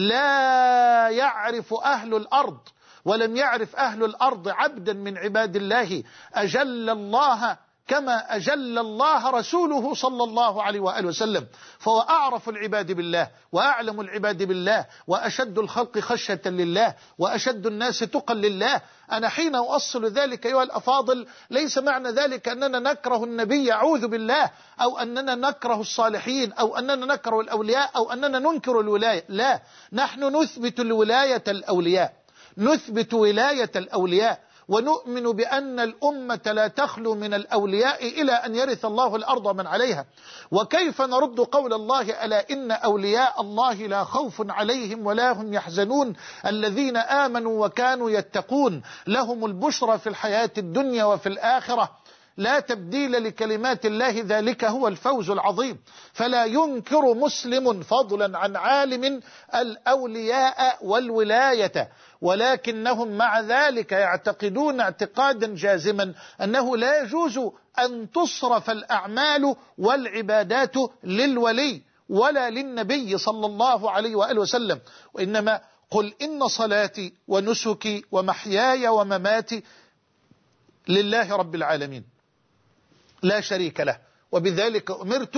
لا يعرف أهل الأرض ولم يعرف أهل الأرض عبدا من عباد الله أجل الله كما أجل الله رسوله صلى الله عليه وآله وسلم، فهو أعرف العباد بالله وأعلم العباد بالله وأشد الخلق خشية لله وأشد الناس تقى لله. أنا حين أؤصل ذلك أيها الأفاضل ليس معنى ذلك أننا نكره النبي أعوذ بالله، أو أننا نكره الصالحين، أو أننا نكره الأولياء، أو أننا ننكر الولاية، لا، نحن نثبت الولاية الأولياء، نثبت ولاية الأولياء، ونؤمن بأن الأمة لا تخلو من الأولياء إلى أن يرث الله الأرض من عليها. وكيف نرد قول الله: ألا إن أولياء الله لا خوف عليهم ولا هم يحزنون الذين آمنوا وكانوا يتقون لهم البشرى في الحياة الدنيا وفي الآخرة لا تبديل لكلمات الله ذلك هو الفوز العظيم. فلا ينكر مسلم فضلا عن عالم الأولياء والولاية، ولكنهم مع ذلك يعتقدون اعتقادا جازما أنه لا يجوز أن تصرف الأعمال والعبادات للولي ولا للنبي صلى الله عليه وآله وسلم، وإنما قل إن صلاتي ونسكي ومحياي ومماتي لله رب العالمين لا شريك له وبذلك أمرت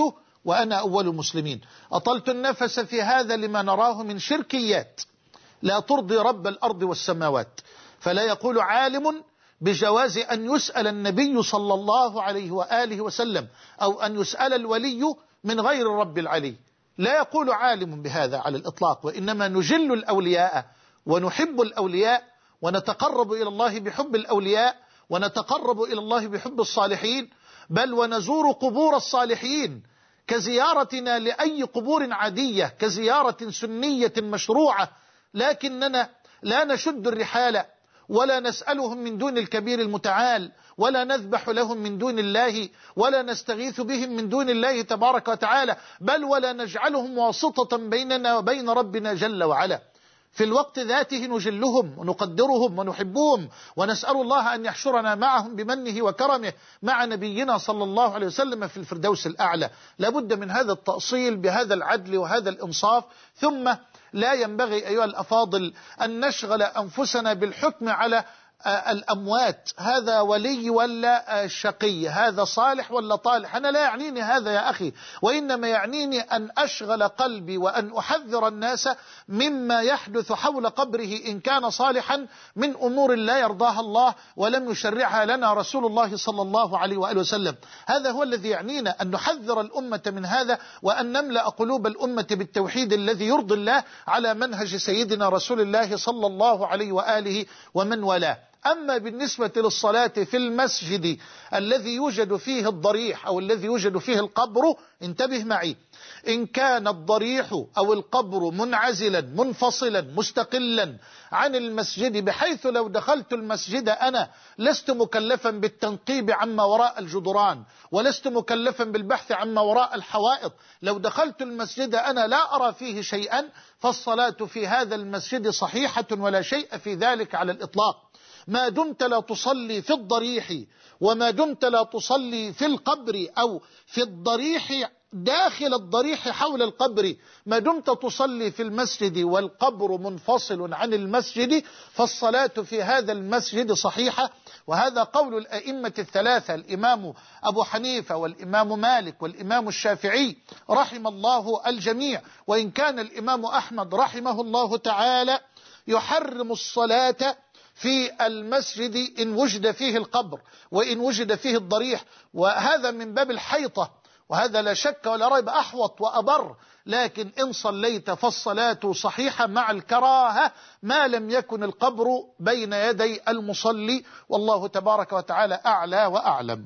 وأنا أول المسلمين. أطلت النفس في هذا لما نراه من شركيات لا ترضي رب الأرض والسماوات. فلا يقول عالم بجواز أن يسأل النبي صلى الله عليه وآله وسلم أو أن يسأل الولي من غير الرب العلي. لا يقول عالم بهذا على الإطلاق، وإنما نجل الأولياء ونحب الأولياء ونتقرب إلى الله بحب الأولياء ونتقرب إلى الله بحب الصالحين، بل ونزور قبور الصالحين كزيارتنا لأي قبور عادية، كزيارة سنية مشروعة، لكننا لا نشد الرحال ولا نسألهم من دون الكبير المتعال، ولا نذبح لهم من دون الله، ولا نستغيث بهم من دون الله تبارك وتعالى، بل ولا نجعلهم واسطة بيننا وبين ربنا جل وعلا. في الوقت ذاته نجلهم ونقدرهم ونحبهم، ونسأل الله أن يحشرنا معهم بمنه وكرمه مع نبينا صلى الله عليه وسلم في الفردوس الأعلى. لابد من هذا التأصيل بهذا العدل وهذا الإنصاف. ثم لا ينبغي أيها الأفاضل أن نشغل أنفسنا بالحكم على الأموات، هذا ولي ولا شقي، هذا صالح ولا طالح. أنا لا يعنيني هذا يا أخي، وإنما يعنيني أن أشغل قلبي وأن أحذر الناس مما يحدث حول قبره إن كان صالحا من أمور لا يرضاها الله ولم يشرعها لنا رسول الله صلى الله عليه وآله وسلم. هذا هو الذي يعنينا، أن نحذر الأمة من هذا، وأن نملأ قلوب الأمة بالتوحيد الذي يرضي الله على منهج سيدنا رسول الله صلى الله عليه وآله ومن والاه. أما بالنسبة للصلاة في المسجد الذي يوجد فيه الضريح أو الذي يوجد فيه القبر، انتبه معي، إن كان الضريح أو القبر منعزلا منفصلا مستقلا عن المسجد بحيث لو دخلت المسجد أنا لست مكلفا بالتنقيب عما وراء الجدران، ولست مكلفا بالبحث عما وراء الحوائط، لو دخلت المسجد أنا لا أرى فيه شيئا، فالصلاة في هذا المسجد صحيحة ولا شيء في ذلك على الإطلاق. ما دمت لا تصلي في الضريح وما دمت لا تصلي في القبر أو في الضريح داخل الضريح حول القبر، ما دمت تصلي في المسجد والقبر منفصل عن المسجد، فالصلاة في هذا المسجد صحيحة. وهذا قول الأئمة الثلاثة، الإمام أبو حنيفة والإمام مالك والإمام الشافعي رحم الله الجميع. وإن كان الإمام أحمد رحمه الله تعالى يحرم الصلاة في المسجد إن وجد فيه القبر وإن وجد فيه الضريح، وهذا من باب الحيطة، وهذا لا شك ولا ريب أحوط وأبر. لكن إن صليت فالصلاة صحيحة مع الكراهة ما لم يكن القبر بين يدي المصلي، والله تبارك وتعالى أعلى وأعلم.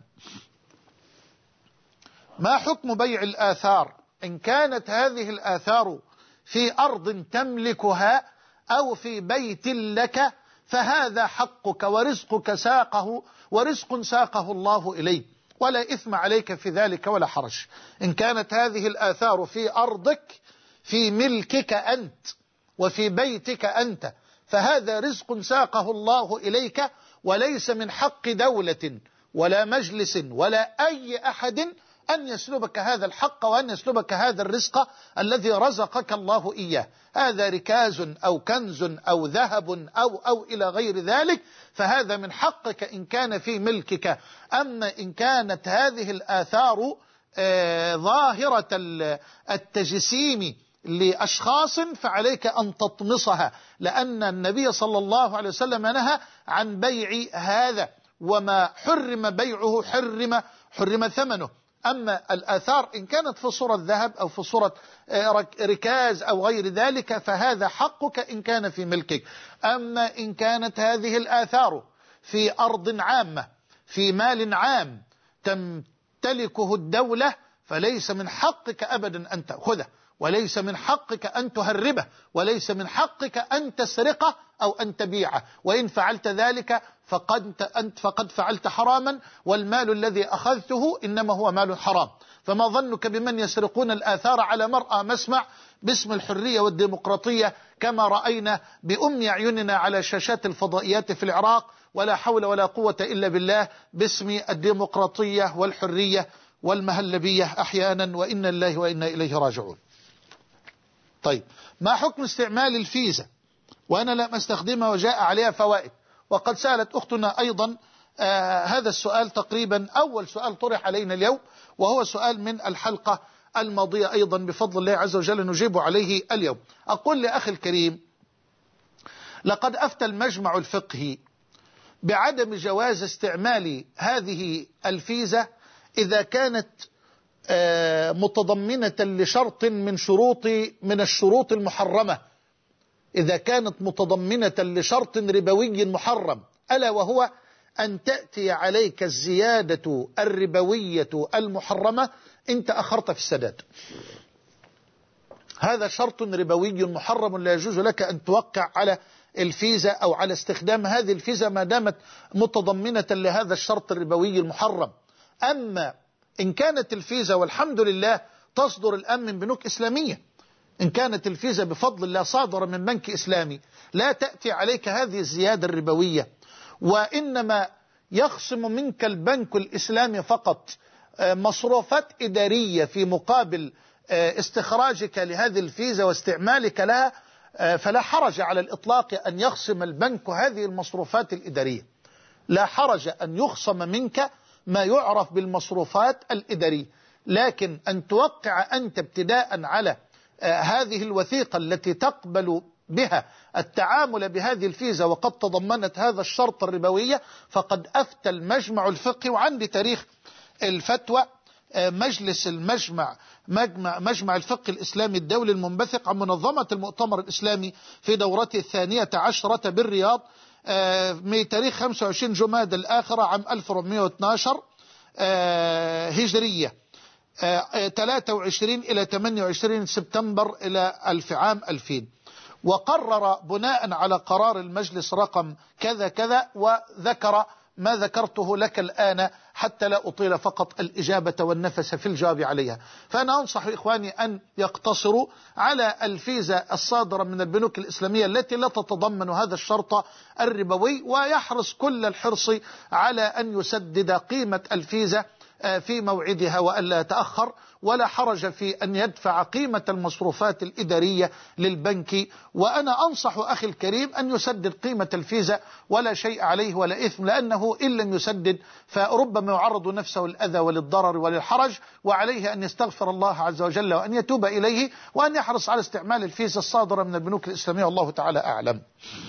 ما حكم بيع الآثار إن كانت هذه الآثار في أرض تملكها أو في بيت لك؟ فهذا حقك ورزقك ساقه، ورزق ساقه الله إليك، ولا إثم عليك في ذلك ولا حرج. إن كانت هذه الآثار في أرضك في ملكك أنت وفي بيتك أنت، فهذا رزق ساقه الله إليك، وليس من حق دولة ولا مجلس ولا أي أحد أن يسلبك هذا الحق وأن يسلبك هذا الرزق الذي رزقك الله إياه. هذا ركاز أو كنز أو ذهب أو إلى غير ذلك، فهذا من حقك إن كان في ملكك. أما إن كانت هذه الآثار ظاهرة التجسيم لأشخاص فعليك أن تطمسها، لأن النبي صلى الله عليه وسلم نهى عن بيع هذا، وما حرم بيعه حرم ثمنه. أما الآثار إن كانت في صورة ذهب أو في صورة ركاز أو غير ذلك فهذا حقك إن كان في ملكك. أما إن كانت هذه الآثار في أرض عامة في مال عام تمتلكه الدولة فليس من حقك أبدا أن تأخذه، وليس من حقك أن تهربه، وليس من حقك أن تسرقه أو أن تبيعه، وإن فعلت ذلك فقد فعلت حراما، والمال الذي أخذته إنما هو مال حرام. فما ظنك بمن يسرقون الآثار على مرأى مسمع باسم الحرية والديمقراطية كما رأينا بأم أعيننا على شاشات الفضائيات في العراق، ولا حول ولا قوة إلا بالله، باسم الديمقراطية والحرية والمهلبية أحيانا، وإنا لله وإنا إليه راجعون. طيب، ما حكم استعمال الفيزا وأنا لم أستخدمها وجاء عليها فوائد؟ وقد سألت أختنا أيضا هذا السؤال، تقريبا أول سؤال طرح علينا اليوم، وهو سؤال من الحلقة الماضية أيضا بفضل الله عز وجل نجيب عليه اليوم. أقول لأخي الكريم، لقد أفتى المجمع الفقهي بعدم جواز استعمال هذه الفيزا إذا كانت متضمنة لشرط من الشروط المحرمة، إذا كانت متضمنة لشرط ربوي محرم، ألا وهو أن تأتي عليك الزيادة الربوية المحرمة إن تأخرت في السداد. هذا شرط ربوي محرم، لا يجوز لك أن توقع على الفيزا أو على استخدام هذه الفيزا ما دامت متضمنة لهذا الشرط الربوي المحرم. أما إن كانت الفيزا، والحمد لله تصدر الآن من بنوك إسلامية، إن كانت الفيزا بفضل الله صادرة من بنك إسلامي لا تأتي عليك هذه الزيادة الربوية، وإنما يخصم منك البنك الإسلامي فقط مصروفات إدارية في مقابل استخراجك لهذه الفيزا واستعمالك لها، فلا حرج على الإطلاق أن يخصم البنك هذه المصروفات الإدارية. لا حرج أن يخصم منك ما يعرف بالمصروفات الإدارية، لكن أن توقع أنت ابتداء على هذه الوثيقة التي تقبل بها التعامل بهذه الفيزا وقد تضمنت هذا الشرط الربوية، فقد أفتى المجمع الفقهي، وعندي تاريخ الفتوى، مجلس مجمع الفقه الإسلامي الدولي المنبثق عن منظمة المؤتمر الإسلامي في دورته 12 بالرياض من تاريخ 25 جمادى الآخرة عام 1412 هجرية، 23 إلى 28 سبتمبر إلى عام 2000. وقرر بناء على قرار المجلس رقم كذا كذا، وذكر ما ذكرته لك الآن حتى لا أطيل فقط الإجابة والنفس في الجواب عليها. فأنا أنصح إخواني أن يقتصروا على الفيزا الصادرة من البنوك الإسلامية التي لا تتضمن هذا الشرط الربوي، ويحرص كل الحرص على أن يسدد قيمة الفيزا في موعدها وألا يتأخر، ولا حرج في أن يدفع قيمة المصروفات الإدارية للبنك. وأنا أنصح أخي الكريم أن يسدد قيمة الفيزا ولا شيء عليه ولا إثم، لأنه إن لم يسدد فربما يعرض نفسه للأذى وللضرر وللحرج، وعليه أن يستغفر الله عز وجل وأن يتوب إليه وأن يحرص على استعمال الفيزا الصادرة من البنوك الإسلامية، والله تعالى أعلم.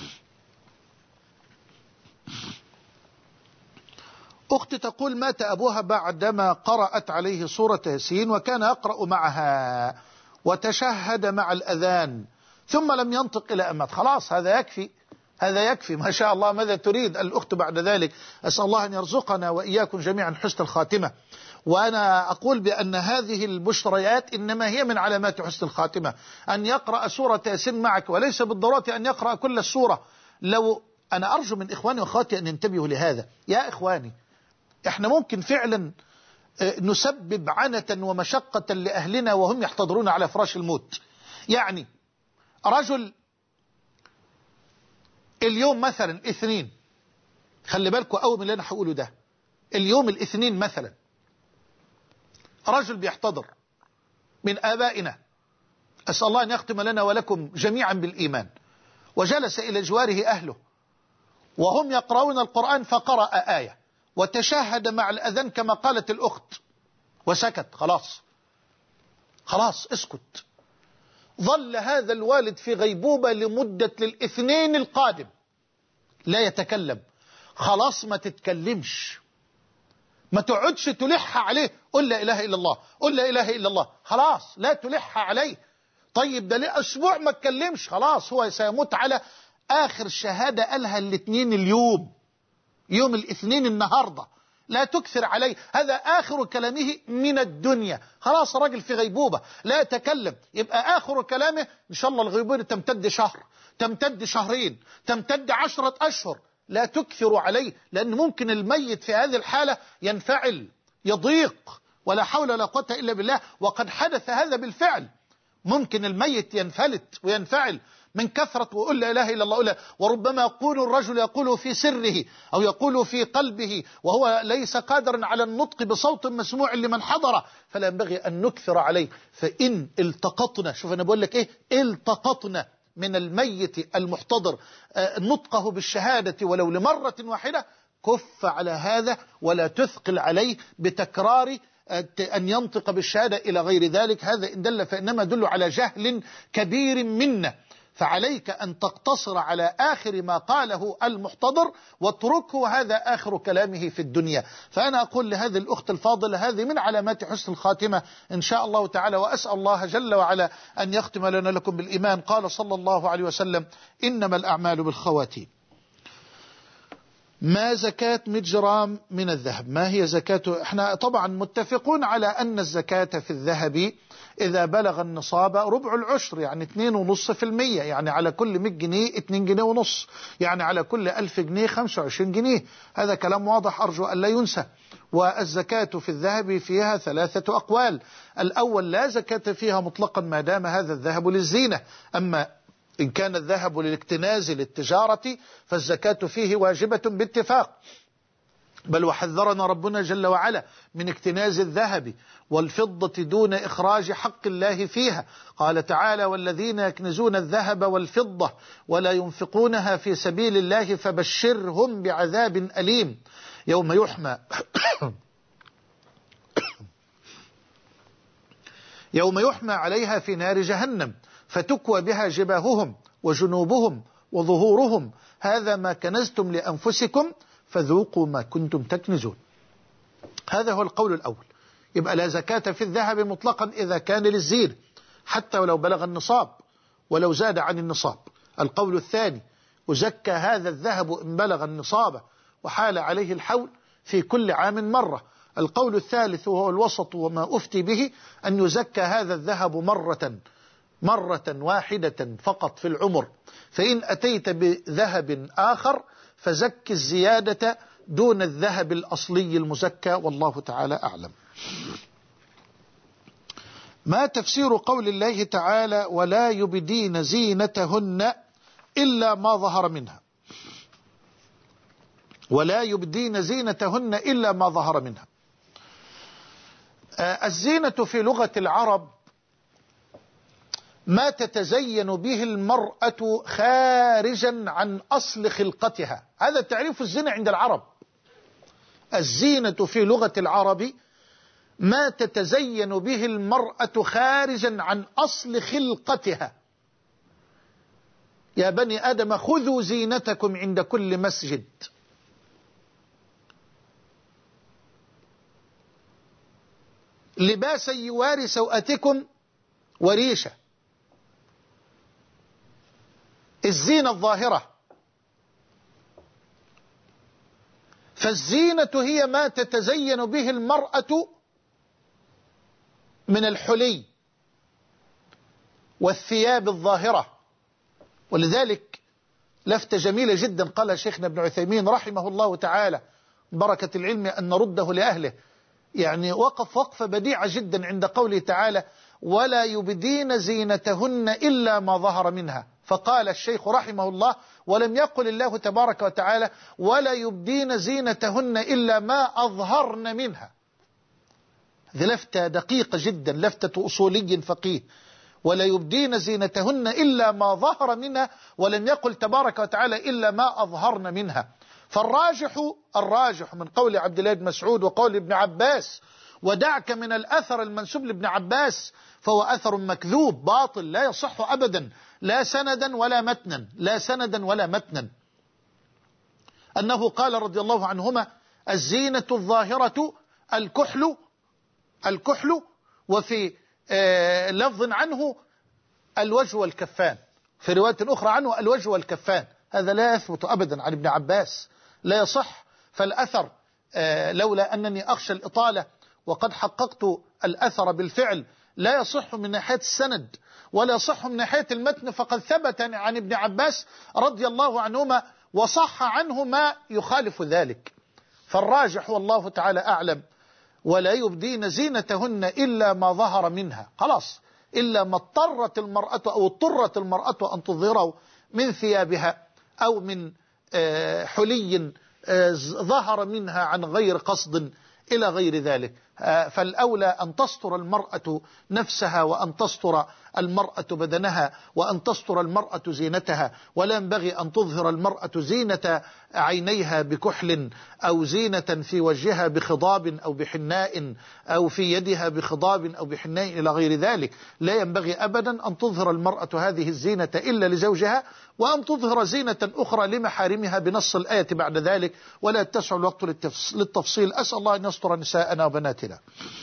أختي تقول: مات أبوها بعدما قرأت عليه سورة ياسين وكان يقرأ معها وتشهد مع الأذان ثم لم ينطق إلى أن مات. خلاص هذا يكفي، هذا يكفي ما شاء الله. ماذا تريد الأخت بعد ذلك؟ أسأل الله أن يرزقنا وإياكم جميعا حسن الخاتمة. وأنا أقول بأن هذه البشريات إنما هي من علامات حسن الخاتمة، أن يقرأ سورة ياسين معك، وليس بالضرورة أن يقرأ كل السورة. لو أنا أرجو من إخواني وأخواتي أن ينتبهوا لهذا. يا إخواني، احنا ممكن فعلا نسبب عنة ومشقة لأهلنا وهم يحتضرون على فراش الموت. يعني رجل اليوم مثلا اثنين، خلي بالكوا قوي من اللي انا هقوله ده، اليوم الاثنين مثلا رجل بيحتضر من آبائنا، أسأل الله أن يختم لنا ولكم جميعا بالإيمان، وجلس إلى جواره أهله وهم يقرؤون القرآن فقرأ آية وتشهد مع الأذان كما قالت الأخت وسكت. خلاص اسكت. ظل هذا الوالد في غيبوبة لمدة الاثنين القادم لا يتكلم. خلاص ما تتكلمش، ما تقعدش تلح عليه، قل لا إله إلا الله، قل لا إله إلا الله، خلاص لا تلح عليه. طيب ده ليه أسبوع ما تكلمش؟ خلاص هو سيموت على آخر شهادة قالها الاثنين اليوم، يوم الاثنين النهاردة، لا تكثر عليه، هذا آخر كلامه من الدنيا. خلاص راجل في غيبوبة لا يتكلم، يبقى آخر كلامه إن شاء الله الغيبوبة تمتد شهر، تمتد شهرين، تمتد 10 أشهر. لا تكثر عليه، لأن ممكن الميت في هذه الحالة ينفعل، يضيق، ولا حول ولا قوة إلا بالله. وقد حدث هذا بالفعل، ممكن الميت ينفلت وينفعل من كثرة وقل لا إله إلا الله. وربما يقول الرجل يقول في سره أو يقول في قلبه وهو ليس قادرا على النطق بصوت مسموع لمن حضر، فلا ينبغي أن نكثر عليه. فإن التقطنا، شوف أنا بقول لك إيه، التقطنا من الميت المحتضر نطقه بالشهادة ولو لمرة واحدة، كف على هذا ولا تثقل عليه بتكرار أن ينطق بالشهادة إلى غير ذلك. هذا إن دل فإنما يدل على جهل كبير منا، فعليك أن تقتصر على آخر ما قاله المحتضر واتركه، هذا آخر كلامه في الدنيا. فأنا أقول لهذه الأخت الفاضلة هذه من علامات حسن الخاتمة إن شاء الله تعالى، وأسأل الله جل وعلا أن يختم لنا لكم بالإيمان. قال صلى الله عليه وسلم: إنما الأعمال بالخواتيم. ما زكاة 100 جرام من الذهب؟ ما هي زكاة؟ احنا طبعا متفقون على أن الزكاة في الذهب إذا بلغ النصاب ربع العشر، يعني 2.5%، يعني على كل 100 جنيه 2.5 جنيه، يعني على كل 1000 جنيه 25 جنيه. هذا كلام واضح أرجو أن لا ينسى. والزكاة في الذهب فيها 3 أقوال. الأول: لا زكاة فيها مطلقا ما دام هذا الذهب للزينة. أما إن كان الذهب للاكتناز للتجارة فالزكاة فيه واجبة باتفاق، بل وحذرنا ربنا جل وعلا من اكتناز الذهب والفضة دون إخراج حق الله فيها. قال تعالى: والذين يكنزون الذهب والفضة ولا ينفقونها في سبيل الله فبشرهم بعذاب أليم يوم يحمى عليها في نار جهنم فتكوى بها جباههم وجنوبهم وظهورهم هذا ما كنزتم لأنفسكم فذوقوا ما كنتم تكنزون. هذا هو القول الأول. يبقى لا زكاة في الذهب مطلقا إذا كان للزينة حتى ولو بلغ النصاب ولو زاد عن النصاب. القول الثاني: يزكى هذا الذهب إن بلغ النصاب وحال عليه الحول في كل عام مرة. القول الثالث وهو الوسط وما أفتي به: أن يزكى هذا الذهب مرة واحدة فقط في العمر، فإن أتيت بذهب آخر فزك الزيادة دون الذهب الأصلي المزكى، والله تعالى أعلم. ما تفسير قول الله تعالى: ولا يبدين زينتهن إلا ما ظهر منها؟ ولا يبدين زينتهن إلا ما ظهر منها. الزينة في لغة العرب ما تتزين به المرأة خارجا عن أصل خلقتها. هذا تعريف الزينة عند العرب. الزينة في لغة العرب ما تتزين به المرأة خارجا عن أصل خلقتها. يا بني آدم خذوا زينتكم عند كل مسجد. لباسا يواري سوءتكم وريشة. الزينة الظاهرة. فالزينة هي ما تتزين به المرأة من الحلي والثياب الظاهرة. ولذلك لفتة جميلة جدا قال شيخنا ابن عثيمين رحمه الله تعالى بركة العلم أن نرده لأهله، يعني وقف وقفة بديعة جدا عند قوله تعالى: ولا يبدين زينتهن إلا ما ظهر منها. فقال الشيخ رحمه الله: ولم يقل الله تبارك وتعالى: ولا يبدين زينتهن إلا ما أظهرن منها. هذه لفتة دقيقة جدا، لفتة أصولي فقيه. ولا يبدين زينتهن إلا ما ظهر منها، ولم يقل تبارك وتعالى إلا ما أظهرن منها. فالراجح من قول عبد الله بن مسعود وقول ابن عباس، ودعك من الأثر المنسوب لابن عباس فهو أثر مكذوب باطل لا يصح أبدا، لا سندا ولا متنا، أنه قال رضي الله عنهما: الزينة الظاهرة الكحل وفي لفظ عنه الوجه والكفان، في رواية أخرى عنه الوجه والكفان. هذا لا يثبت أبدا عن ابن عباس، لا يصح. فالأثر لولا أنني أخشى الإطالة وقد حققت الأثر بالفعل لا يصح من ناحية السند ولا يصح من ناحية المتن، فقد ثبت عن ابن عباس رضي الله عنهما وصح عنه ما يخالف ذلك. فالراجح والله تعالى أعلم: ولا يبدين زينتهن إلا ما ظهر منها. خلاص، إلا ما اضطرت المرأة أو اضطرت المرأة أن تظهره من ثيابها أو من حلي ظهر منها عن غير قصد إلى غير ذلك. فالأولى أن تستر المرأة نفسها، وأن تستر المرأة بدنها، وأن تستر المرأة زينتها، ولا ينبغي أن تظهر المرأة زينة عينيها بكحل، أو زينة في وجهها بخضاب أو بحناء، أو في يدها بخضاب أو بحناء إلى غير ذلك. لا ينبغي أبدا أن تظهر المرأة هذه الزينة إلا لزوجها، وأن تظهر زينة أخرى لمحارمها بنص الآية بعد ذلك، ولا يتسع الوقت للتفصيل. أسأل الله أن يستر نساءنا وبناتنا.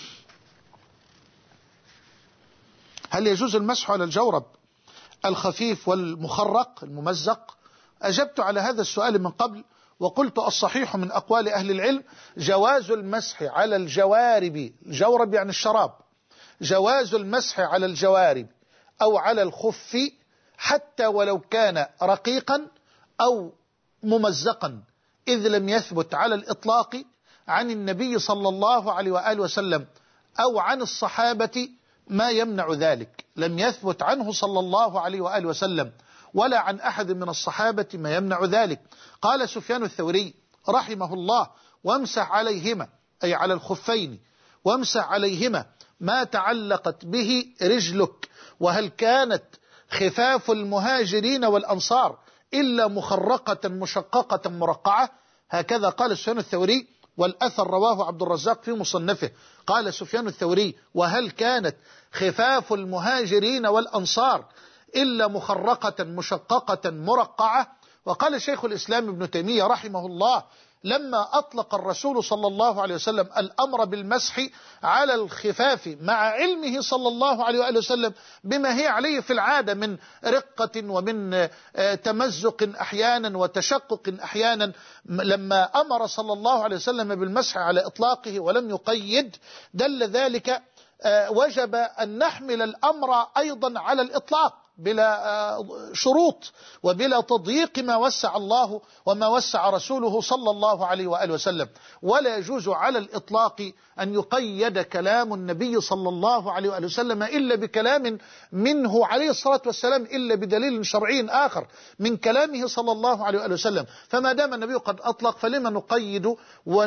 هل يجوز المسح على الجورب الخفيف والمخرق الممزق؟ أجبت على هذا السؤال من قبل وقلت الصحيح من أقوال أهل العلم جواز المسح على الجوارب، الجورب يعني الشراب، جواز المسح على الجوارب أو على الخف حتى ولو كان رقيقا أو ممزقا، إذ لم يثبت على الإطلاق عن النبي صلى الله عليه وآله وسلم أو عن الصحابة ما يمنع ذلك. لم يثبت عنه صلى الله عليه وآله وسلم ولا عن أحد من الصحابة ما يمنع ذلك. قال سفيان الثوري رحمه الله: وامسح عليهما، أي على الخفين، وامسح عليهما ما تعلقت به رجلك. وهل كانت خفاف المهاجرين والأنصار إلا مخرقة مشققة مرقعة؟ هكذا قال سفيان الثوري، والأثر رواه عبد الرزاق في مصنفه. قال سفيان الثوري: وهل كانت خفاف المهاجرين والأنصار إلا مخرقة مشققة مرقعة؟ وقال شيخ الإسلام ابن تيمية رحمه الله: لما أطلق الرسول صلى الله عليه وسلم الأمر بالمسح على الخفاف مع علمه صلى الله عليه وآله وسلم بما هي عليه في العادة من رقة ومن تمزق أحيانا وتشقق أحيانا، لما أمر صلى الله عليه وسلم بالمسح على إطلاقه ولم يقيد، دل ذلك وجب أن نحمل الأمر أيضا على الإطلاق بلا شروط وبلا تضييق ما وسع الله وما وسع رسوله صلى الله عليه وآله وسلم. ولا يجوز على الإطلاق أن يقيد كلام النبي صلى الله عليه وآله وسلم إلا بكلام منه عليه الصلاة والسلام، إلا بدليل شرعي آخر من كلامه صلى الله عليه وآله وسلم. فما دام النبي قد أطلق فلما نقيد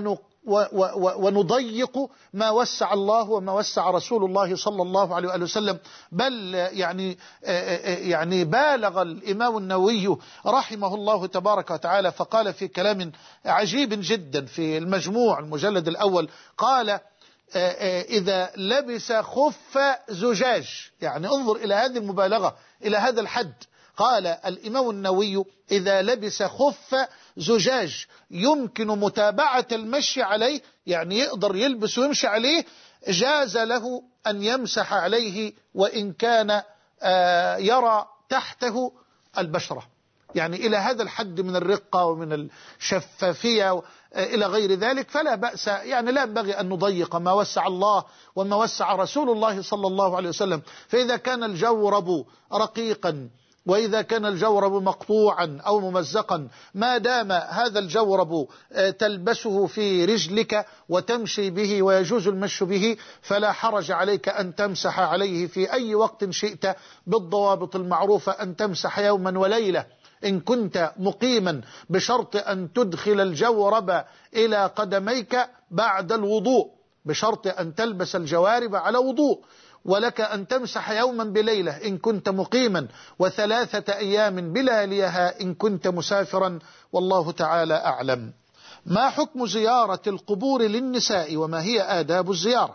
ونضيق ما وسع الله وما وسع رسول الله صلى الله عليه وآله وسلم؟ بل يعني بالغ الإمام النووي رحمه الله تبارك وتعالى فقال في كلام عجيب جدا في المجموع المجلد الأول، قال: إذا لبس خف زجاج، يعني انظر إلى هذه المبالغة إلى هذا الحد. قال الإمام النووي: إذا لبس خف زجاج يمكن متابعة المشي عليه، يعني يقدر يلبس ويمشي عليه، جاز له أن يمسح عليه وإن كان يرى تحته البشرة، يعني إلى هذا الحد من الرقة ومن الشفافية إلى غير ذلك. فلا بأس، يعني لا ينبغي أن نضيق ما وسع الله وما وسع رسول الله صلى الله عليه وسلم. فإذا كان الجورب رقيقا وإذا كان الجورب مقطوعا أو ممزقا، ما دام هذا الجورب تلبسه في رجلك وتمشي به ويجوز المشي به، فلا حرج عليك أن تمسح عليه في أي وقت شئت بالضوابط المعروفة، أن تمسح يوما وليلة إن كنت مقيما، بشرط أن تدخل الجورب إلى قدميك بعد الوضوء، بشرط أن تلبس الجوارب على وضوء. ولك أن تمسح يوما بليلة إن كنت مقيما، و3 أيام بلياليها إن كنت مسافرا، والله تعالى أعلم. ما حكم زيارة القبور للنساء وما هي آداب الزيارة؟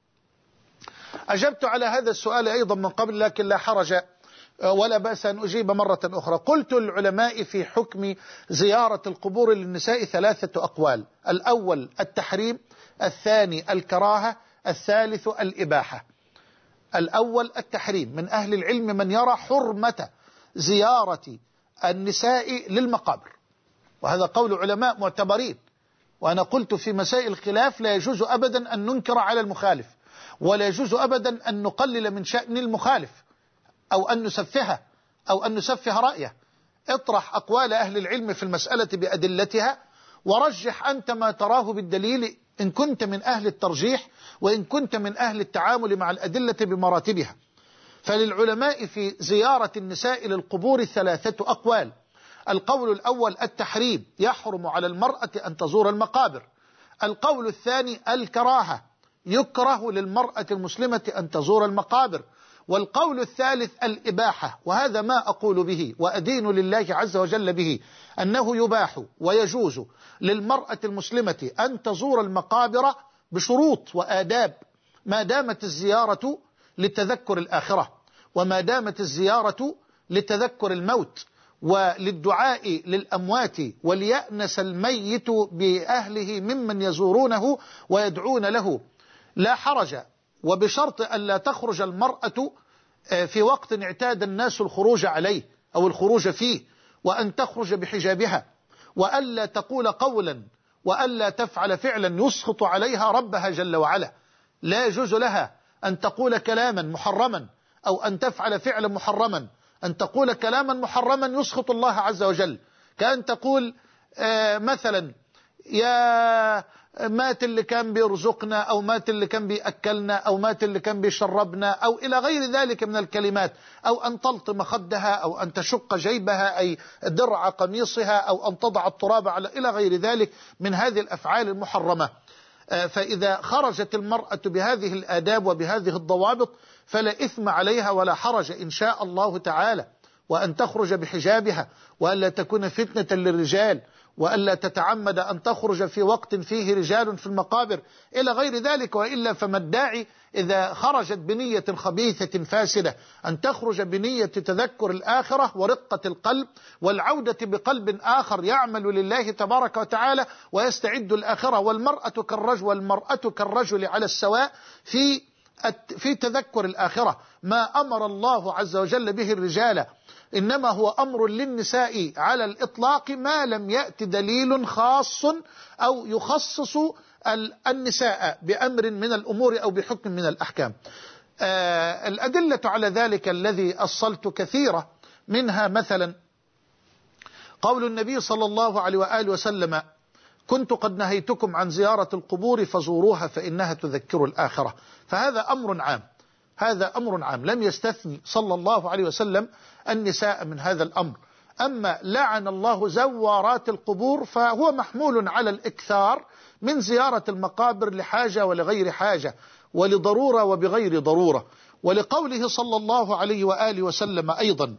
أجبت على هذا السؤال أيضا من قبل، لكن لا حرج ولا بأس أن أجيب مرة أخرى. قلت للعلماء في حكم زيارة القبور للنساء 3 أقوال: الأول التحريم، الثاني الكراهة، الثالث الإباحة. الأول التحريم، من أهل العلم من يرى حرمة زيارة النساء للمقابر، وهذا قول علماء معتبرين. وأنا قلت في مسائل الخلاف لا يجوز أبدا أن ننكر على المخالف، ولا يجوز أبدا أن نقلل من شأن المخالف أو أن نسفهه أو أن نسفه رأيه. اطرح أقوال أهل العلم في المسألة بأدلتها، ورجح أنت ما تراه بالدليل إن كنت من أهل الترجيح، وإن كنت من أهل التعامل مع الأدلة بمراتبها. فللعلماء في زيارة النساء للقبور 3 أقوال. القول الأول التحريم، يحرم على المرأة أن تزور المقابر. القول الثاني الكراهة، يكره للمرأة المسلمة أن تزور المقابر. والقول الثالث الإباحة، وهذا ما أقول به وأدين لله عز وجل به، أنه يباح ويجوز للمرأة المسلمة أن تزور المقابر بشروط وآداب، ما دامت الزيارة لتذكر الآخرة، وما دامت الزيارة لتذكر الموت وللدعاء للأموات، وليأنس الميت بأهله ممن يزورونه ويدعون له، لا حرج، وبشرط أن لا تخرج المرأة في وقت اعتاد الناس الخروج عليه أو الخروج فيه، وأن تخرج بحجابها، وألا تقول قولا وألا تفعل فعلا يسخط عليها ربها جل وعلا. لا يجوز لها أن تقول كلاما محرما أو أن تفعل فعلا محرما. أن تقول كلاما محرما يسخط الله عز وجل، كأن تقول مثلا يا مات اللي كان بيرزقنا، أو مات اللي كان بيأكلنا، أو مات اللي كان بيشربنا، أو إلى غير ذلك من الكلمات، أو أن تلطم خدها، أو أن تشق جيبها أي درع قميصها، أو أن تضع التراب على إلى غير ذلك من هذه الأفعال المحرمة. فإذا خرجت المرأة بهذه الآداب وبهذه الضوابط فلا إثم عليها ولا حرج إن شاء الله تعالى، وأن تخرج بحجابها، وألا تكون فتنة للرجال، وألا تتعمد أن تخرج في وقت فيه رجال في المقابر إلى غير ذلك. وإلا فما الداعي إذا خرجت بنية خبيثة فاسدة أن تخرج بنية تذكر الآخرة ورقة القلب والعودة بقلب آخر يعمل لله تبارك وتعالى ويستعد الآخرة. والمرأة كالرجل على السواء في تذكر الآخرة. ما أمر الله عز وجل به الرجال إنما هو أمر للنساء على الإطلاق، ما لم يأتي دليل خاص أو يخصص النساء بأمر من الأمور أو بحكم من الأحكام. الأدلة على ذلك الذي أصلت كثيرة، منها مثلا قول النبي صلى الله عليه وآله وسلم: كنت قد نهيتكم عن زيارة القبور فزوروها فإنها تذكر الآخرة. فهذا أمر عام، هذا أمر عام، لم يستثني صلى الله عليه وسلم النساء من هذا الأمر. أما لعن الله زوارات القبور فهو محمول على الإكثار من زيارة المقابر لحاجة ولغير حاجة، ولضرورة وبغير ضرورة. ولقوله صلى الله عليه وآله وسلم أيضا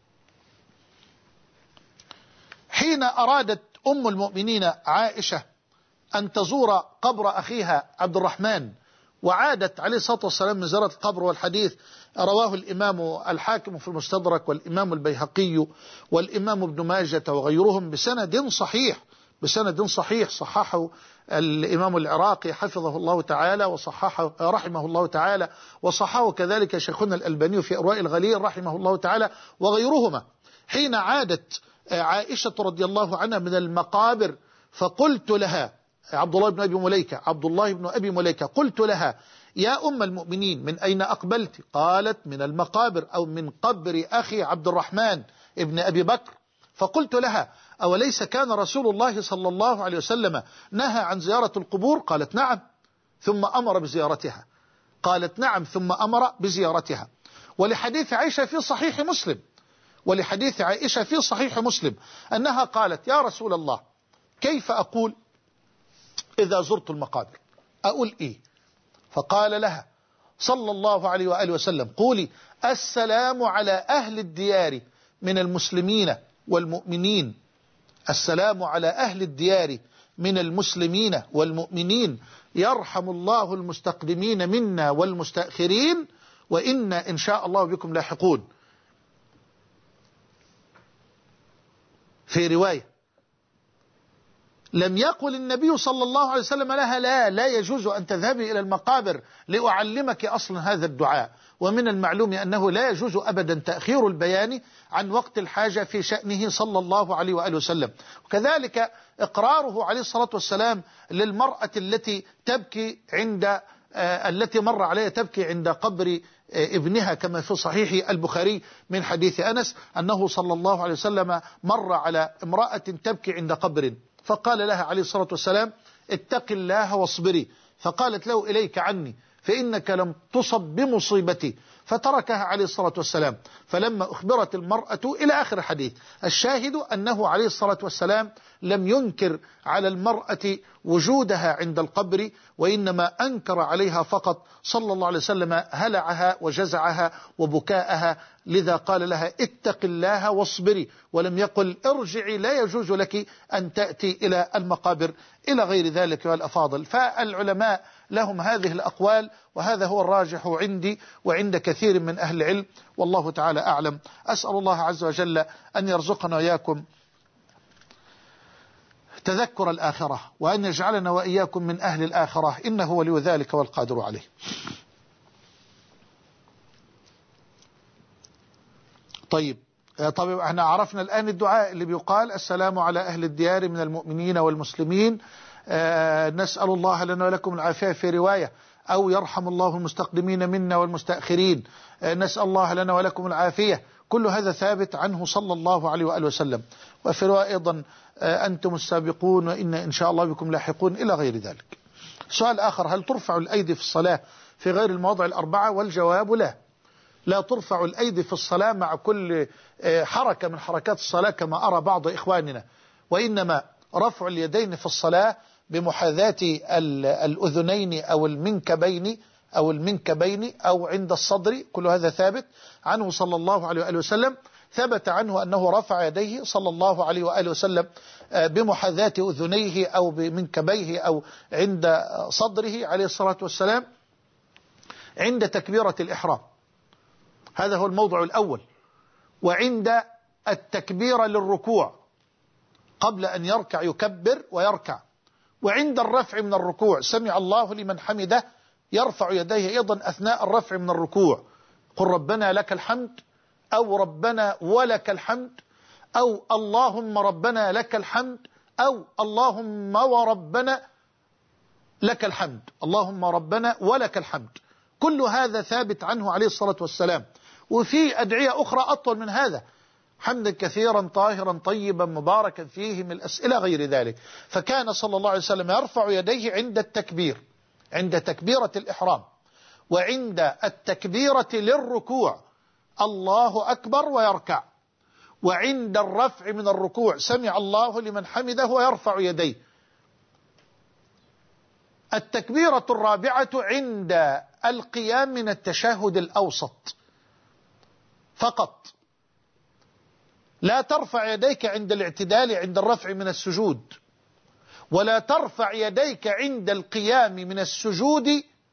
حين أرادت أم المؤمنين عائشة أن تزور قبر أخيها عبد الرحمن، وعادت عليه الصلاة والسلام من زيارة القبر، والحديث رواه الإمام الحاكم في المستدرك والإمام البيهقي والإمام ابن ماجة وغيرهم بسند صحيح صححه الإمام العراقي حفظه الله تعالى وصححه رحمه الله تعالى، وصححه كذلك شيخنا الألباني في إرواء الغليل رحمه الله تعالى وغيرهما. حين عادت عائشة رضي الله عنها من المقابر فقلت لها، عبد الله بن أبي مليكة قلت لها: يا أم المؤمنين من أين أقبلت؟ قالت: من المقابر أو من قبر أخي عبد الرحمن ابن أبي بكر. فقلت لها: أوليس كان رسول الله صلى الله عليه وسلم نهى عن زيارة القبور؟ قالت: نعم، ثم أمر بزيارتها. قالت: نعم، ثم أمر بزيارتها. ولحديث عائشة في صحيح مسلم أنها قالت: يا رسول الله، كيف أقول إذا زرت المقابر؟ أقول إيه؟ فقال لها صلى الله عليه وآله وسلم: قولي: السلام على أهل الديار من المسلمين والمؤمنين، السلام على أهل الديار من المسلمين والمؤمنين، يرحم الله المستقدمين منا والمستأخرين، وإنا إن شاء الله بكم لاحقون. في رواية لم يقل النبي صلى الله عليه وسلم لها: لا يجوز أن تذهبي إلى المقابر لأعلمك أصلا هذا الدعاء. ومن المعلوم أنه لا يجوز أبدا تأخير البيان عن وقت الحاجة في شأنه صلى الله عليه وآله وسلم. وكذلك إقراره عليه الصلاة والسلام للمرأة التي مر عليها تبكي عند قبر ابنها، كما في صحيح البخاري من حديث أنس أنه صلى الله عليه وسلم مر على امرأة تبكي عند قبر، فقال لها عليه الصلاة والسلام: اتق الله واصبري. فقالت له: إليك عني، فإنك لم تصب بمصيبتي، فتركها عليه الصلاة والسلام. فلما أخبرت المرأة إلى آخر الحديث، الشاهد أنه عليه الصلاة والسلام لم ينكر على المرأة وجودها عند القبر، وإنما أنكر عليها فقط صلى الله عليه وسلم هلعها وجزعها وبكاءها، لذا قال لها اتق الله واصبري، ولم يقل ارجعي لا يجوز لك أن تأتي إلى المقابر إلى غير ذلك والأفاضل. فالعلماء لهم هذه الأقوال، وهذا هو الراجح عندي وعند كثير من أهل العلم، والله تعالى أعلم. أسأل الله عز وجل أن يرزقنا وإياكم تذكر الآخرة، وأن يجعلنا وإياكم من أهل الآخرة، إنه ولي ذلك والقادر عليه. طيب احنا عرفنا الآن الدعاء اللي بيقال: السلام على أهل الديار من المؤمنين والمسلمين، نسأل الله لنا ولكم العافية في رواية، أو يرحم الله المستقدمين منا والمستأخرين، نسأل الله لنا ولكم العافية. كل هذا ثابت عنه صلى الله عليه وآله وسلم. وفي رواية أيضا أنتم السابقون وإن إن شاء الله بكم لاحقون إلى غير ذلك. سؤال آخر: هل ترفع الأيدي في الصلاة في غير المواضع الأربعة؟ والجواب لا، لا ترفع الأيدي في الصلاة مع كل حركة من حركات الصلاة كما أرى بعض إخواننا، وإنما رفع اليدين في الصلاة بمحاذاة الأذنين أو المنكبين أو عند الصدر، كل هذا ثابت عنه صلى الله عليه وآله وسلم. ثبت عنه أنه رفع يديه صلى الله عليه وآله وسلم بمحاذاة أذنيه أو بمنكبيه أو عند صدره عليه الصلاة والسلام عند تكبيرة الإحرام، هذا هو الموضع الأول، وعند التكبير للركوع قبل أن يركع يكبر ويركع، وعند الرفع من الركوع سمع الله لمن حمده يرفع يديه أيضا أثناء الرفع من الركوع، قل ربنا لك الحمد أو ربنا ولك الحمد أو اللهم ربنا لك الحمد أو اللهم وربنا لك الحمد، اللهم ربنا ولك الحمد. كل هذا ثابت عنه عليه الصلاة والسلام. وفي أدعية أخرى أطول من هذا: حمدا كثيرا طاهرا طيبا مباركا فيه من الأسئلة غير ذلك. فكان صلى الله عليه وسلم يرفع يديه عند التكبير، عند تكبيرة الإحرام، وعند التكبيرة للركوع الله أكبر ويركع، وعند الرفع من الركوع سمع الله لمن حمده ويرفع يديه. التكبيرة الرابعة عند القيام من التشهد الأوسط فقط، لا ترفع يديك عند الاعتدال عند الرفع من السجود، ولا ترفع يديك عند القيام من السجود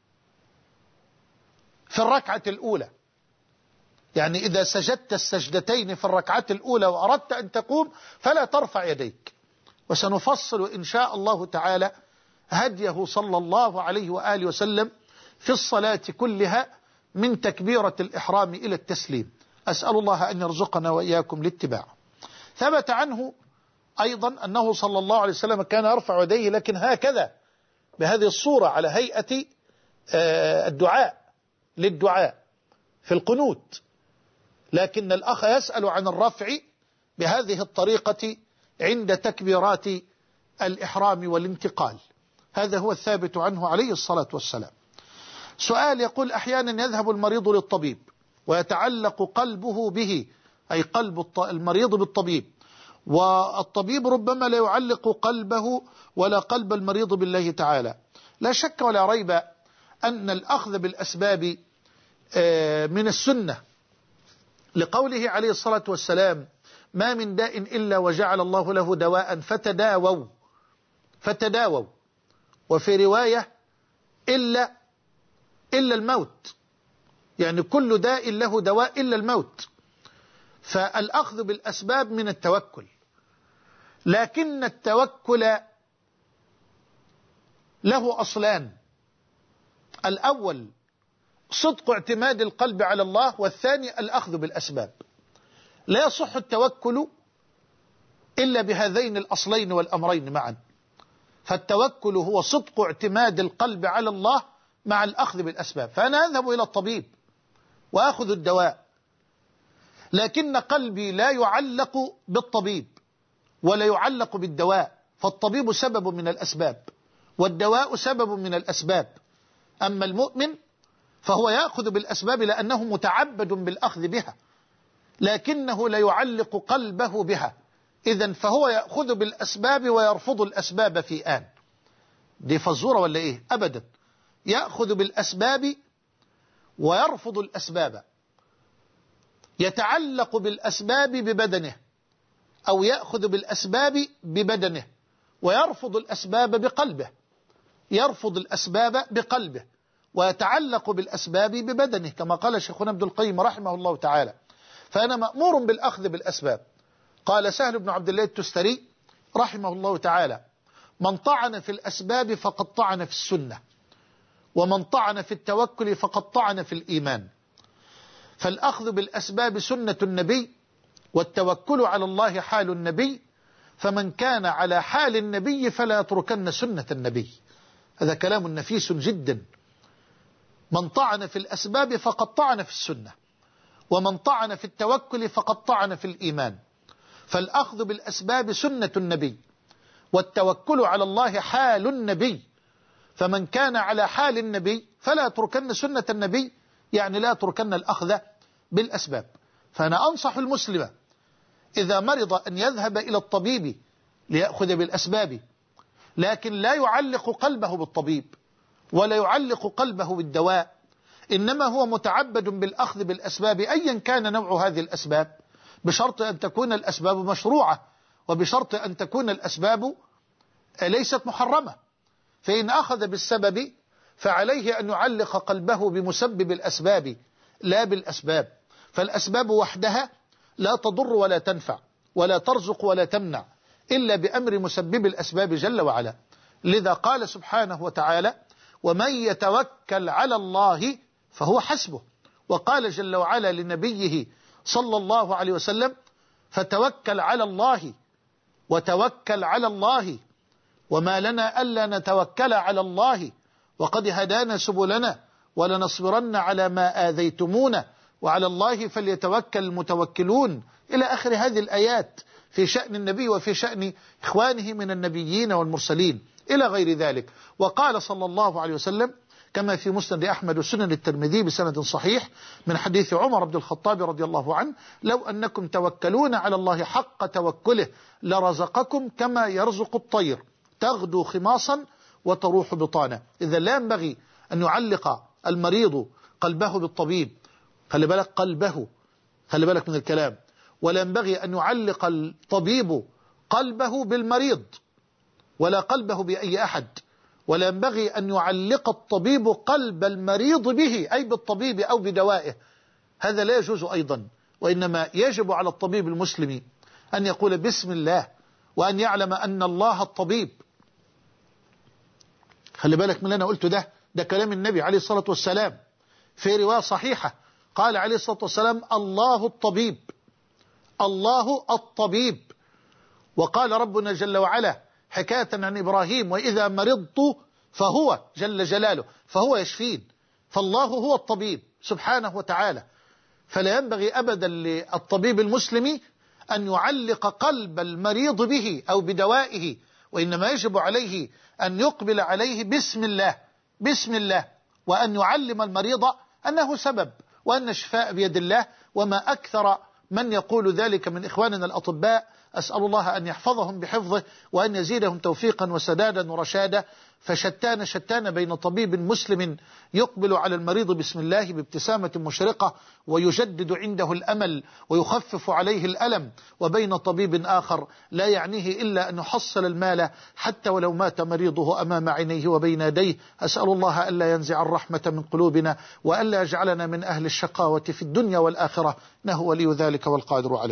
في الركعة الأولى. يعني إذا سجدت السجدتين في الركعة الأولى وأردت أن تقوم فلا ترفع يديك، وسنفصل إن شاء الله تعالى هديه صلى الله عليه وآله وسلم في الصلاة كلها من تكبيرة الإحرام إلى التسليم. أسأل الله أن يرزقنا وإياكم الاتباع. ثبت عنه أيضا أنه صلى الله عليه وسلم كان يرفع يديه لكن هكذا بهذه الصورة على هيئة الدعاء للدعاء في القنوت، لكن الأخ يسأل عن الرفع بهذه الطريقة عند تكبيرات الإحرام والانتقال. هذا هو الثابت عنه عليه الصلاة والسلام. سؤال يقول: أحيانا يذهب المريض للطبيب ويتعلق قلبه به، أي قلب المريض بالطبيب، والطبيب ربما لا يعلق قلبه ولا قلب المريض بالله تعالى. لا شك ولا ريب أن الأخذ بالأسباب من السنة، لقوله عليه الصلاة والسلام: ما من داء إلا وجعل الله له دواء فتداووا، وفي رواية إلا الموت، يعني كل داء له دواء إلا الموت. فالأخذ بالأسباب من التوكل، لكن التوكل له أصلان: الأول صدق اعتماد القلب على الله، والثاني الأخذ بالأسباب. لا يصح التوكل إلا بهذين الأصلين والأمرين معا. فالتوكل هو صدق اعتماد القلب على الله مع الأخذ بالأسباب. فأنا أذهب إلى الطبيب وأخذ الدواء، لكن قلبي لا يعلق بالطبيب ولا يعلق بالدواء، فالطبيب سبب من الأسباب والدواء سبب من الأسباب. أما المؤمن فهو يأخذ بالأسباب لأنه متعبد بالأخذ بها، لكنه لا يعلق قلبه بها. إذن فهو يأخذ بالأسباب ويرفض الأسباب في آن. دي فزورة ولا إيه؟ أبدا. يأخذ بالأسباب ويرفض الأسباب، يتعلق بالأسباب ببدنه، أو يأخذ بالأسباب ببدنه ويرفض الأسباب بقلبه، يرفض الأسباب بقلبه ويتعلق بالأسباب ببدنه، كما قال شيخنا ابن القيم رحمه الله تعالى. فأنا مأمور بالأخذ بالأسباب. قال سهل بن عبد الله التستري رحمه الله تعالى: من طعن في الأسباب فقد طعن في السنة، ومن طعن في التوكل فقد طعن في الإيمان. فالأخذ بالأسباب سنة النبي، والتوكل على الله حال النبي، فمن كان على حال النبي فلا يتركن سنة النبي. هذا كلام نفيس جدا. من طعن في الأسباب فقد طعن في السنة، ومن طعن في التوكل فقد طعن في الإيمان. فالأخذ بالأسباب سنة النبي، والتوكل على الله حال النبي، فمن كان على حال النبي فلا يتركن سنة النبي، يعني لا يتركن الأخذ بالأسباب. فأنا أنصح المسلم إذا مرض أن يذهب إلى الطبيب ليأخذ بالأسباب، لكن لا يعلق قلبه بالطبيب ولا يعلق قلبه بالدواء، إنما هو متعبد بالأخذ بالأسباب أيا كان نوع هذه الأسباب، بشرط أن تكون الأسباب مشروعة، وبشرط أن تكون الأسباب ليست محرمة. فإن أخذ بالسبب فعليه أن يعلق قلبه بمسبب الأسباب لا بالأسباب. فالأسباب وحدها لا تضر ولا تنفع ولا ترزق ولا تمنع إلا بأمر مسبب الأسباب جل وعلا. لذا قال سبحانه وتعالى: ومن يتوكل على الله فهو حسبه. وقال جل وعلا لنبيه صلى الله عليه وسلم: فتوكل على الله وتوكل على الله وما لنا ألا نتوكل على الله وقد هدانا سبلنا ولنصبرن على ما آذيتمونا وعلى الله فليتوكل المتوكلون، إلى آخر هذه الآيات في شأن النبي وفي شأن إخوانه من النبيين والمرسلين إلى غير ذلك. وقال صلى الله عليه وسلم كما في مسند أحمد وسنن الترمذي بسند صحيح من حديث عمر بن الخطاب رضي الله عنه: لو أنكم توكلون على الله حق توكله لرزقكم كما يرزق الطير تغدو خماصا وتروح بطانا. إذا لا ينبغي أن يعلق المريض قلبه بالطبيب، خلي بالك قلبه، خلي بالك من الكلام، ولا ينبغي أن يعلق الطبيب قلبه بالمريض ولا قلبه بأي أحد، ولا ينبغي أن يعلق الطبيب قلب المريض به أي بالطبيب أو بدوائه، هذا لا يجوز أيضا. وإنما يجب على الطبيب المسلم أن يقول بسم الله وأن يعلم أن الله الطبيب. خلي بالك من اللي أنا قلته، ده كلام النبي عليه الصلاة والسلام في رواية صحيحة، قال عليه الصلاة والسلام: الله الطبيب، الله الطبيب. وقال ربنا جل وعلا حكاية عن إبراهيم: وإذا مرضت فهو جل جلاله، فهو يشفين. فالله هو الطبيب سبحانه وتعالى. فلا ينبغي أبدا للطبيب المسلم أن يعلق قلب المريض به أو بدوائه، وإنما يجب عليه أن يقبل عليه بسم الله، بسم الله، وأن يعلم المريض أنه سبب وأن الشفاء بيد الله. وما أكثر من يقول ذلك من إخواننا الأطباء، أسأل الله أن يحفظهم بحفظه وأن يزيدهم توفيقا وسدادا ورشادا. فشتان بين طبيب مسلم يقبل على المريض بسم الله بابتسامة مشرقة ويجدد عنده الأمل ويخفف عليه الألم، وبين طبيب آخر لا يعنيه إلا أن يحصل المال حتى ولو مات مريضه أمام عينيه وبين يديه. أسأل الله ألا ينزع الرحمة من قلوبنا وألا يجعلنا من أهل الشقاوة في الدنيا والآخرة، إنه ولي ذلك والقادر عليه.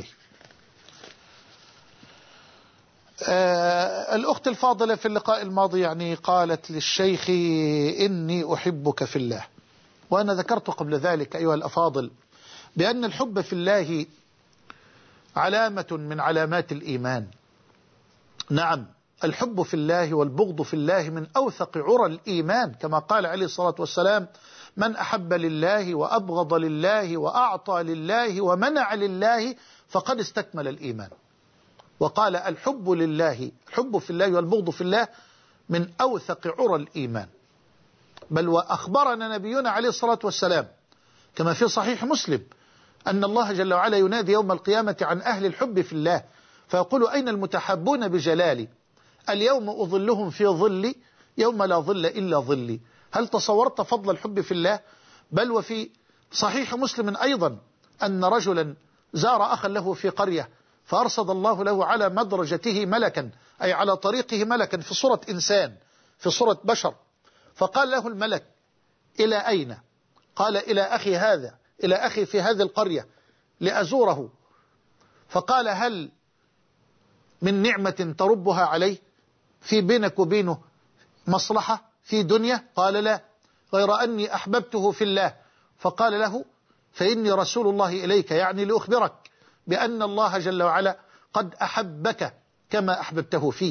الأخت الفاضلة في اللقاء الماضي قالت للشيخ: إني أحبك في الله. وأنا ذكرت قبل ذلك أيها الأفاضل بأن الحب في الله علامة من علامات الإيمان. نعم، الحب في الله والبغض في الله من أوثق عرى الإيمان، كما قال عليه الصلاة والسلام: من أحب لله وأبغض لله وأعطى لله ومنع لله فقد استكمل الإيمان. وقال: الحب لله، الحب في الله والبغض في الله من أوثق عرى الإيمان. بل وأخبرنا نبينا عليه الصلاة والسلام كما في صحيح مسلم أن الله جل وعلا ينادي يوم القيامة عن أهل الحب في الله فيقول أين المتحبون بجلالي اليوم أظلهم في ظلي يوم لا ظل إلا ظلي. هل تصورت فضل الحب في الله؟ بل وفي صحيح مسلم أيضا أن رجلا زار أخا له في قرية فأرصد الله له على مدرجته ملكا، أي على طريقه ملكا في صورة إنسان في صورة بشر، فقال له الملك إلى أين؟ قال إلى أخي هذا، إلى أخي في هذه القرية لأزوره. فقال هل من نعمة تربها عليه في بينك وبينه مصلحة في دنيا؟ قال لا، غير أني أحببته في الله. فقال له فإني رسول الله إليك، يعني لأخبرك بأن الله جل وعلا قد أحبك كما أحببته فيه.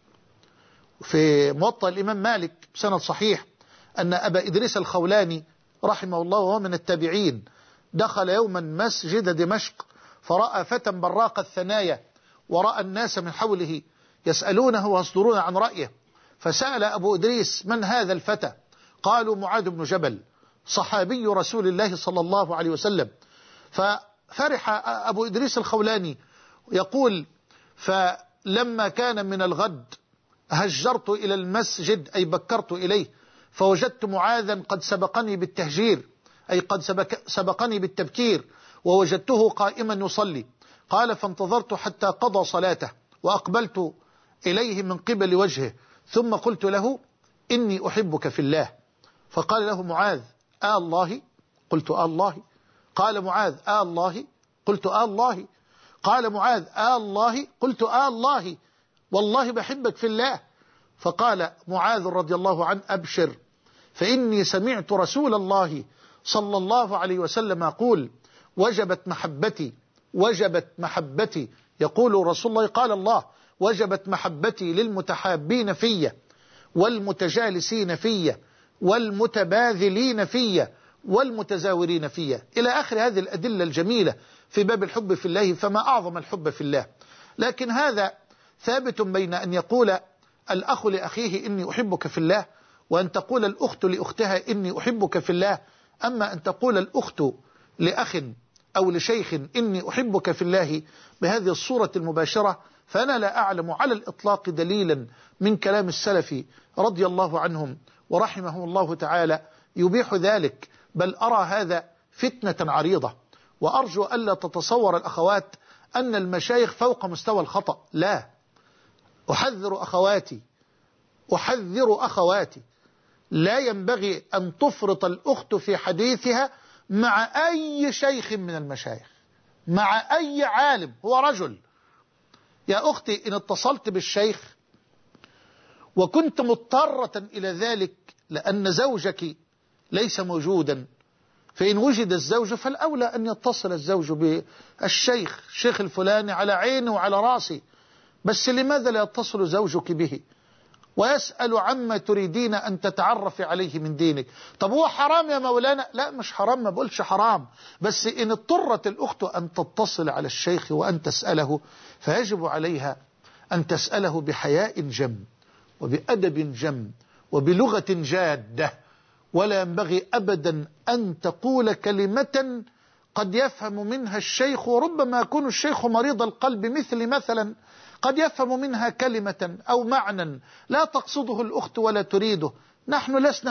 في موطأ الإمام مالك بسند صحيح أن أبا إدريس الخولاني رحمه الله وهو من التابعين دخل يوما مسجد دمشق فرأى فتى براق الثنايا ورأى الناس من حوله يسألونه ويصدرون عن رأيه، فسأل أبو إدريس من هذا الفتى؟ قالوا معاذ بن جبل صحابي رسول الله صلى الله عليه وسلم. ففرح أبو إدريس الخولاني يقول فلما كان من الغد هجرت إلى المسجد أي بكرت إليه فوجدت معاذا قد سبقني بالتهجير أي قد سبقني بالتبكير ووجدته قائما يصلي. قال فانتظرت حتى قضى صلاته وأقبلت إليه من قبل وجهه ثم قلت له إني أحبك في الله. فقال له معاذ الله؟ قلت الله. قال معاذ الله؟ قلت الله. قال معاذ الله؟ قلت الله، والله بحبك في الله. فقال معاذ رضي الله عنه أبشر فإني سمعت رسول الله صلى الله عليه وسلم يقول وجبت محبتي وجبت محبتي، يقول رسول الله قال الله وجبت محبتي للمتحابين في والمتجالسين في والمتباذلين في والمتزاورين في، إلى آخر هذه الأدلة الجميلة في باب الحب في الله. فما أعظم الحب في الله. لكن هذا ثابت بين أن يقول الأخ لأخيه إني أحبك في الله وأن تقول الأخت لأختها إني أحبك في الله. أما أن تقول الأخت لأخ أو لشيخ إني أحبك في الله بهذه الصورة المباشرة فأنا لا أعلم على الإطلاق دليلا من كلام السلف رضي الله عنهم ورحمه الله تعالى يبيح ذلك، بل أرى هذا فتنة عريضة. وأرجو ألا تتصور الأخوات أن المشايخ فوق مستوى الخطأ، لا، أحذر أخواتي لا ينبغي أن تفرط الأخت في حديثها مع أي شيخ من المشايخ، مع أي عالم هو رجل. يا أختي إن اتصلت بالشيخ وكنت مضطرة إلى ذلك لأن زوجك ليس موجودا، فإن وجد الزوج فالأولى أن يتصل الزوج بالشيخ الشيخ الفلاني على عينه وعلى رأسي، بس لماذا لا يتصل زوجك به ويسأل عما تريدين أن تتعرف عليه من دينك؟ طب هو حرام يا مولانا؟ لا مش حرام، ما بقولش حرام، بس إن اضطرت الأخت أن تتصل على الشيخ وأن تسأله فيجب عليها أن تسأله بحياء جم وبأدب جم وبلغة جادة، ولا ينبغي أبدا أن تقول كلمة قد يفهم منها الشيخ، وربما يكون الشيخ مريض القلب مثلا قد يفهم منها كلمة أو معنى لا تقصده الأخت ولا تريده. نحن لسنا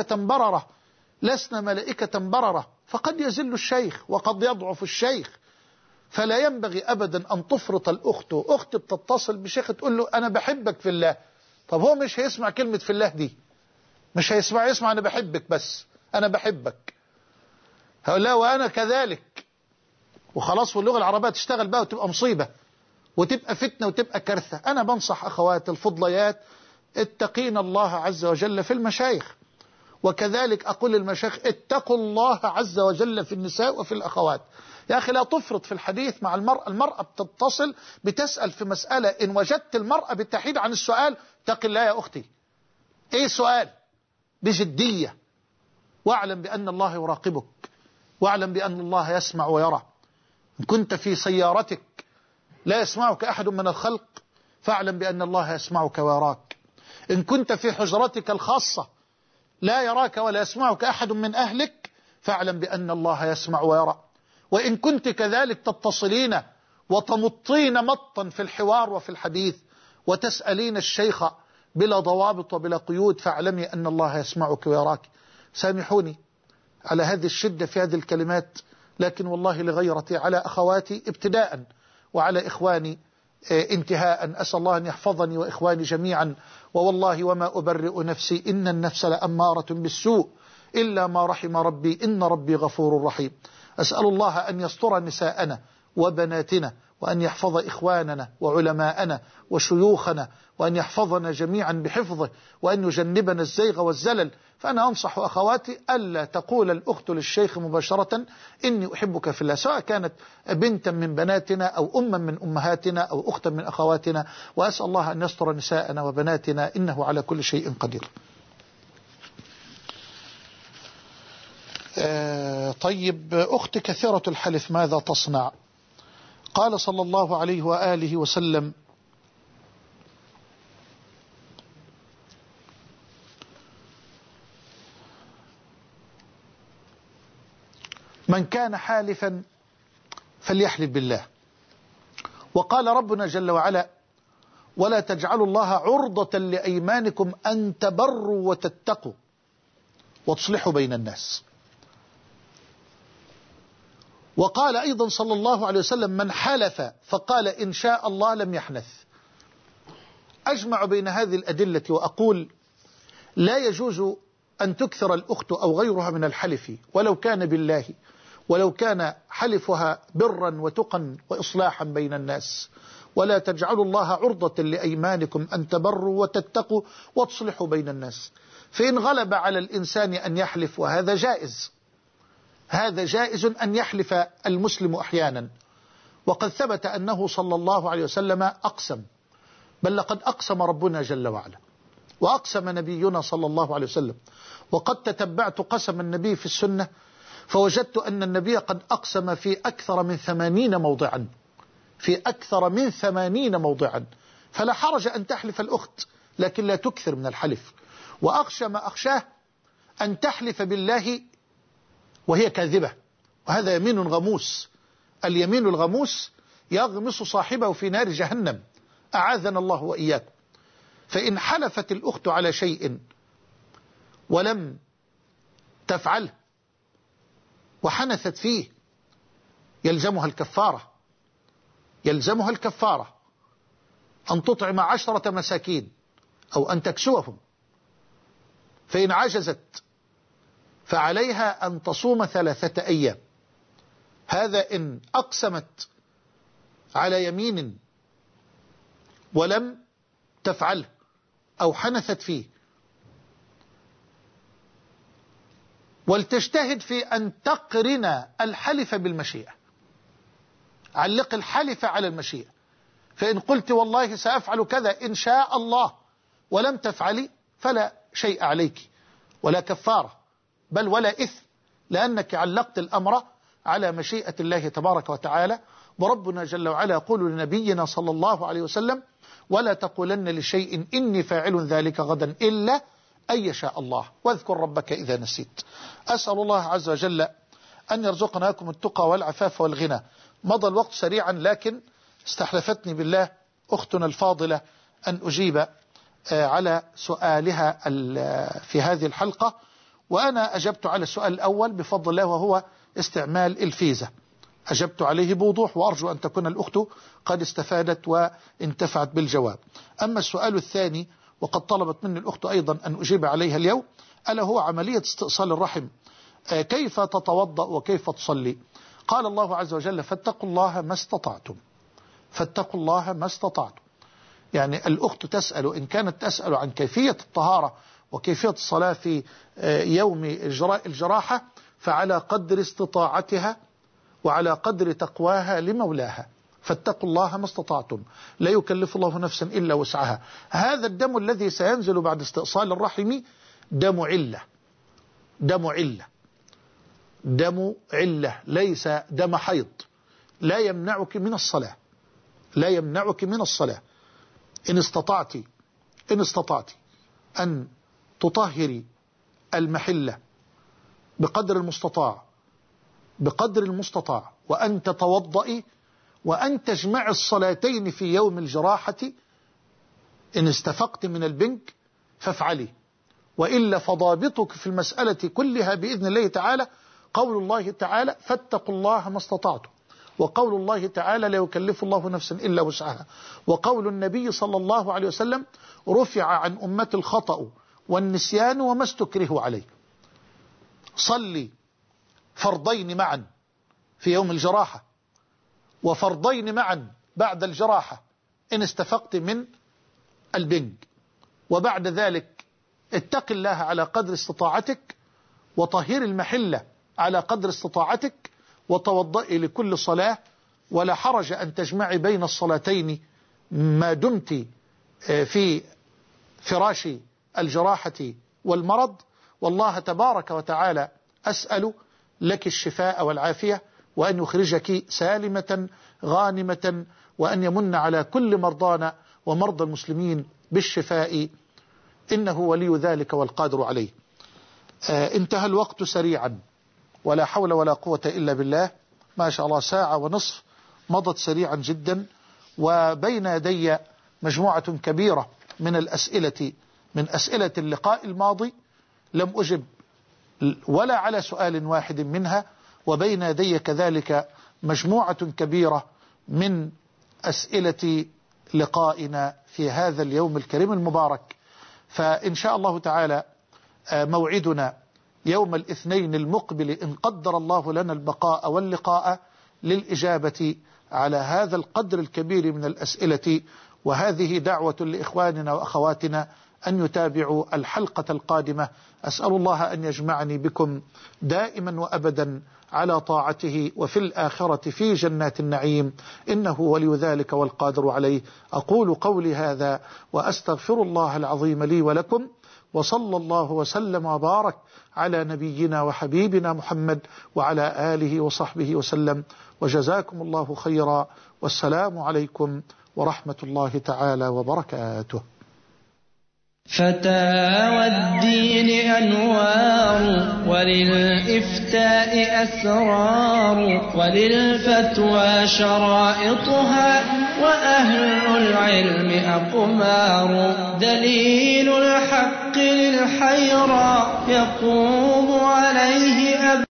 ملائكة بررة، فقد يزل الشيخ وقد يضعف الشيخ، فلا ينبغي أبدا أن تفرط الأخت. أخت بتتصل بشيخ تقول له أنا بحبك في الله، طب هو مش هيسمع كلمة في الله دي، مش يسمع أنا بحبك، بس أنا بحبك، هقول لا وأنا كذلك وخلاص، واللغة العربية تشتغل بقى وتبقى مصيبة وتبقى فتنة وتبقى كارثة. أنا بنصح أخوات الفضليات اتقين الله عز وجل في المشايخ، وكذلك أقول للمشايخ اتقوا الله عز وجل في النساء وفي الأخوات. يا أخي لا تفرط في الحديث مع المرأة بتتصل بتسأل في مسألة، إن وجدت المرأة بالتحيد عن السؤال اتق الله يا أختي، إيه سؤال بجدية، واعلم بأن الله يراقبك، واعلم بأن الله يسمع ويرى. إن كنت في سيارتك لا يسمعك أحد من الخلق فاعلم بأن الله يسمعك ويراك. إن كنت في حجرتك الخاصة لا يراك ولا يسمعك أحد من أهلك، فاعلم بأن الله يسمع ويرى. وإن كنت كذلك تتصلين وتمطين مطا في الحوار وفي الحديث وتسألين الشيخ بلا ضوابط وبلا قيود، فاعلمي أن الله يسمعك ويراك. سامحوني على هذه الشدة في هذه الكلمات، لكن والله لغيرتي على أخواتي ابتداء وعلى إخواني انتهاء. أسأل الله أن يحفظني وإخواني جميعا. ووالله وما أبرئ نفسي، إن النفس لأمارة بالسوء إلا ما رحم ربي، إن ربي غفور رحيم. أسأل الله أن يستر نساءنا وبناتنا، وأن يحفظ إخواننا وعلماءنا وشيوخنا، وأن يحفظنا جميعا بحفظه، وأن يجنبنا الزيغ والزلل. فأنا أنصح أخواتي ألا تقول الأخت للشيخ مباشرة إني أحبك في الله، سواء كانت بنتا من بناتنا أو أما من أمهاتنا أو أختا من أخواتنا. وأسأل الله أن يستر نساءنا وبناتنا، إنه على كل شيء قدير. طيب، أخت كثيرة الحلف ماذا تصنع؟ قال صلى الله عليه وآله وسلم: من كان حالفا فليحلف بالله. وقال ربنا جل وعلا: ولا تجعلوا الله عرضة لأيمانكم أن تبروا وتتقوا وتصلحوا بين الناس. وقال أيضا صلى الله عليه وسلم: من حلف فقال إن شاء الله لم يحنث. أجمع بين هذه الأدلة وأقول: لا يجوز أن تكثر الأخت أو غيرها من الحلف ولو كان بالله، ولو كان حلفها برا وتقا وإصلاحا بين الناس. ولا تجعلوا الله عرضة لأيمانكم أن تبروا وتتقوا وتصلحوا بين الناس. فإن غلب على الإنسان أن يحلف، وهذا جائز، هذا جائز أن يحلف المسلم أحيانا. وقد ثبت أنه صلى الله عليه وسلم أقسم، بل لقد أقسم ربنا جل وعلا، وأقسم نبينا صلى الله عليه وسلم. وقد تتبعت قسم النبي في السنة فوجدت أن النبي قد أقسم في أكثر من 80 موضعا، في أكثر من 80 موضعا. فلا حرج أن تحلف الأخت، لكن لا تكثر من الحلف. وأخشى ما أخشاه أن تحلف بالله وهي كاذبة، وهذا يمين غموس. اليمين الغموس يغمس صاحبه في نار جهنم، أعاذنا الله وإياكم. فإن حلفت الأخت على شيء ولم تفعله وحنثت فيه يلزمها الكفارة، يلزمها الكفارة أن تطعم 10 مساكين أو أن تكسوهم. فإن عجزت فعليها أن تصوم 3 أيام. هذا إن أقسمت على يمين ولم تفعله أو حنثت فيه. ولتجتهد في أن تقرن الحلف بالمشيئة، علق الحلف على المشيئة. فإن قلت والله سأفعل كذا إن شاء الله ولم تفعلي فلا شيء عليك ولا كفارة، بل ولا إثم، لأنك علقت الأمر على مشيئة الله تبارك وتعالى. وربنا جل وعلا يقول لنبينا صلى الله عليه وسلم: ولا تقولن لشيء إني فاعل ذلك غدا إلا أن يشاء الله، واذكر ربك إذا نسيت. أسأل الله عز وجل أن يرزقنا لكم التقى والعفاف والغنى. مضى الوقت سريعا، لكن استحلفتني بالله أختنا الفاضلة أن أجيب على سؤالها في هذه الحلقة، وأنا أجبت على السؤال الأول بفضل الله، وهو استعمال الفيزا. أجبت عليه بوضوح، وأرجو أن تكون الأخت قد استفادت وانتفعت بالجواب. أما السؤال الثاني، وقد طلبت مني الأخت أيضا أن أجيب عليها اليوم، ألا هو عملية استئصال الرحم، كيف تتوضأ وكيف تصلي؟ قال الله عز وجل: فاتقوا الله ما استطعتم، فاتقوا الله ما استطعتم. يعني الأخت تسأل، إن كانت تسأل عن كيفية الطهارة وكيفية الصلاة في يوم إجراء الجراحة، فعلى قدر استطاعتها وعلى قدر تقواها لمولاها. فاتقوا الله ما استطعتم، لا يكلف الله نفسا إلا وسعها. هذا الدم الذي سينزل بعد استئصال الرحم دم علة، دم علة، دم علة، ليس دم حيض. لا يمنعك من الصلاة، لا يمنعك من الصلاة. إن استطعت أن تطهري المحلة بقدر المستطاع وأن تتوضئي وأن تجمع الصلاتين في يوم الجراحة. إن استفقت من البنك فافعلي، وإلا فضابطك في المسألة كلها بإذن الله تعالى قول الله تعالى فاتقوا الله ما استطعتم، وقول الله تعالى لا يكلف الله نفسا إلا وسعها، وقول النبي صلى الله عليه وسلم رفع عن أمة الخطأ والنسيان وما استكره عليه. صلي فرضين معا في يوم الجراحة وفرضين معا بعد الجراحة إن استفقت من البنج، وبعد ذلك اتق الله على قدر استطاعتك وطهير المحلة على قدر استطاعتك وتوضئي لكل صلاة، ولا حرج أن تجمعي بين الصلاتين ما دمت في فراش الجراحة والمرض. والله تبارك وتعالى أسأل لك الشفاء والعافية، وأن يخرجك سالمة غانمة، وأن يمن على كل مرضانا ومرضى المسلمين بالشفاء، إنه ولي ذلك والقادر عليه. انتهى الوقت سريعا، ولا حول ولا قوة إلا بالله. ما شاء الله ساعة ونصف مضت سريعا جدا، وبين يدي مجموعة كبيرة من الأسئلة من أسئلة اللقاء الماضي لم أجب ولا على سؤال واحد منها، وبين يدي كذلك مجموعة كبيرة من أسئلة لقائنا في هذا اليوم الكريم المبارك. فإن شاء الله تعالى موعدنا يوم الاثنين المقبل إن قدر الله لنا البقاء واللقاء للإجابة على هذا القدر الكبير من الأسئلة. وهذه دعوة لإخواننا وأخواتنا أن يتابعوا الحلقة القادمة. أسأل الله أن يجمعني بكم دائما وأبدا على طاعته، وفي الآخرة في جنات النعيم، إنه ولي ذلك والقادر عليه. أقول قولي هذا وأستغفر الله العظيم لي ولكم، وصلى الله وسلم وبارك على نبينا وحبيبنا محمد وعلى آله وصحبه وسلم، وجزاكم الله خيرا، والسلام عليكم ورحمة الله تعالى وبركاته. فتاوى الدين أنوار، وللإفتاء أسرار، وللفتوى شرائطها، وأهل العلم أقمار. دليل الحق للحيرى يقوم عليه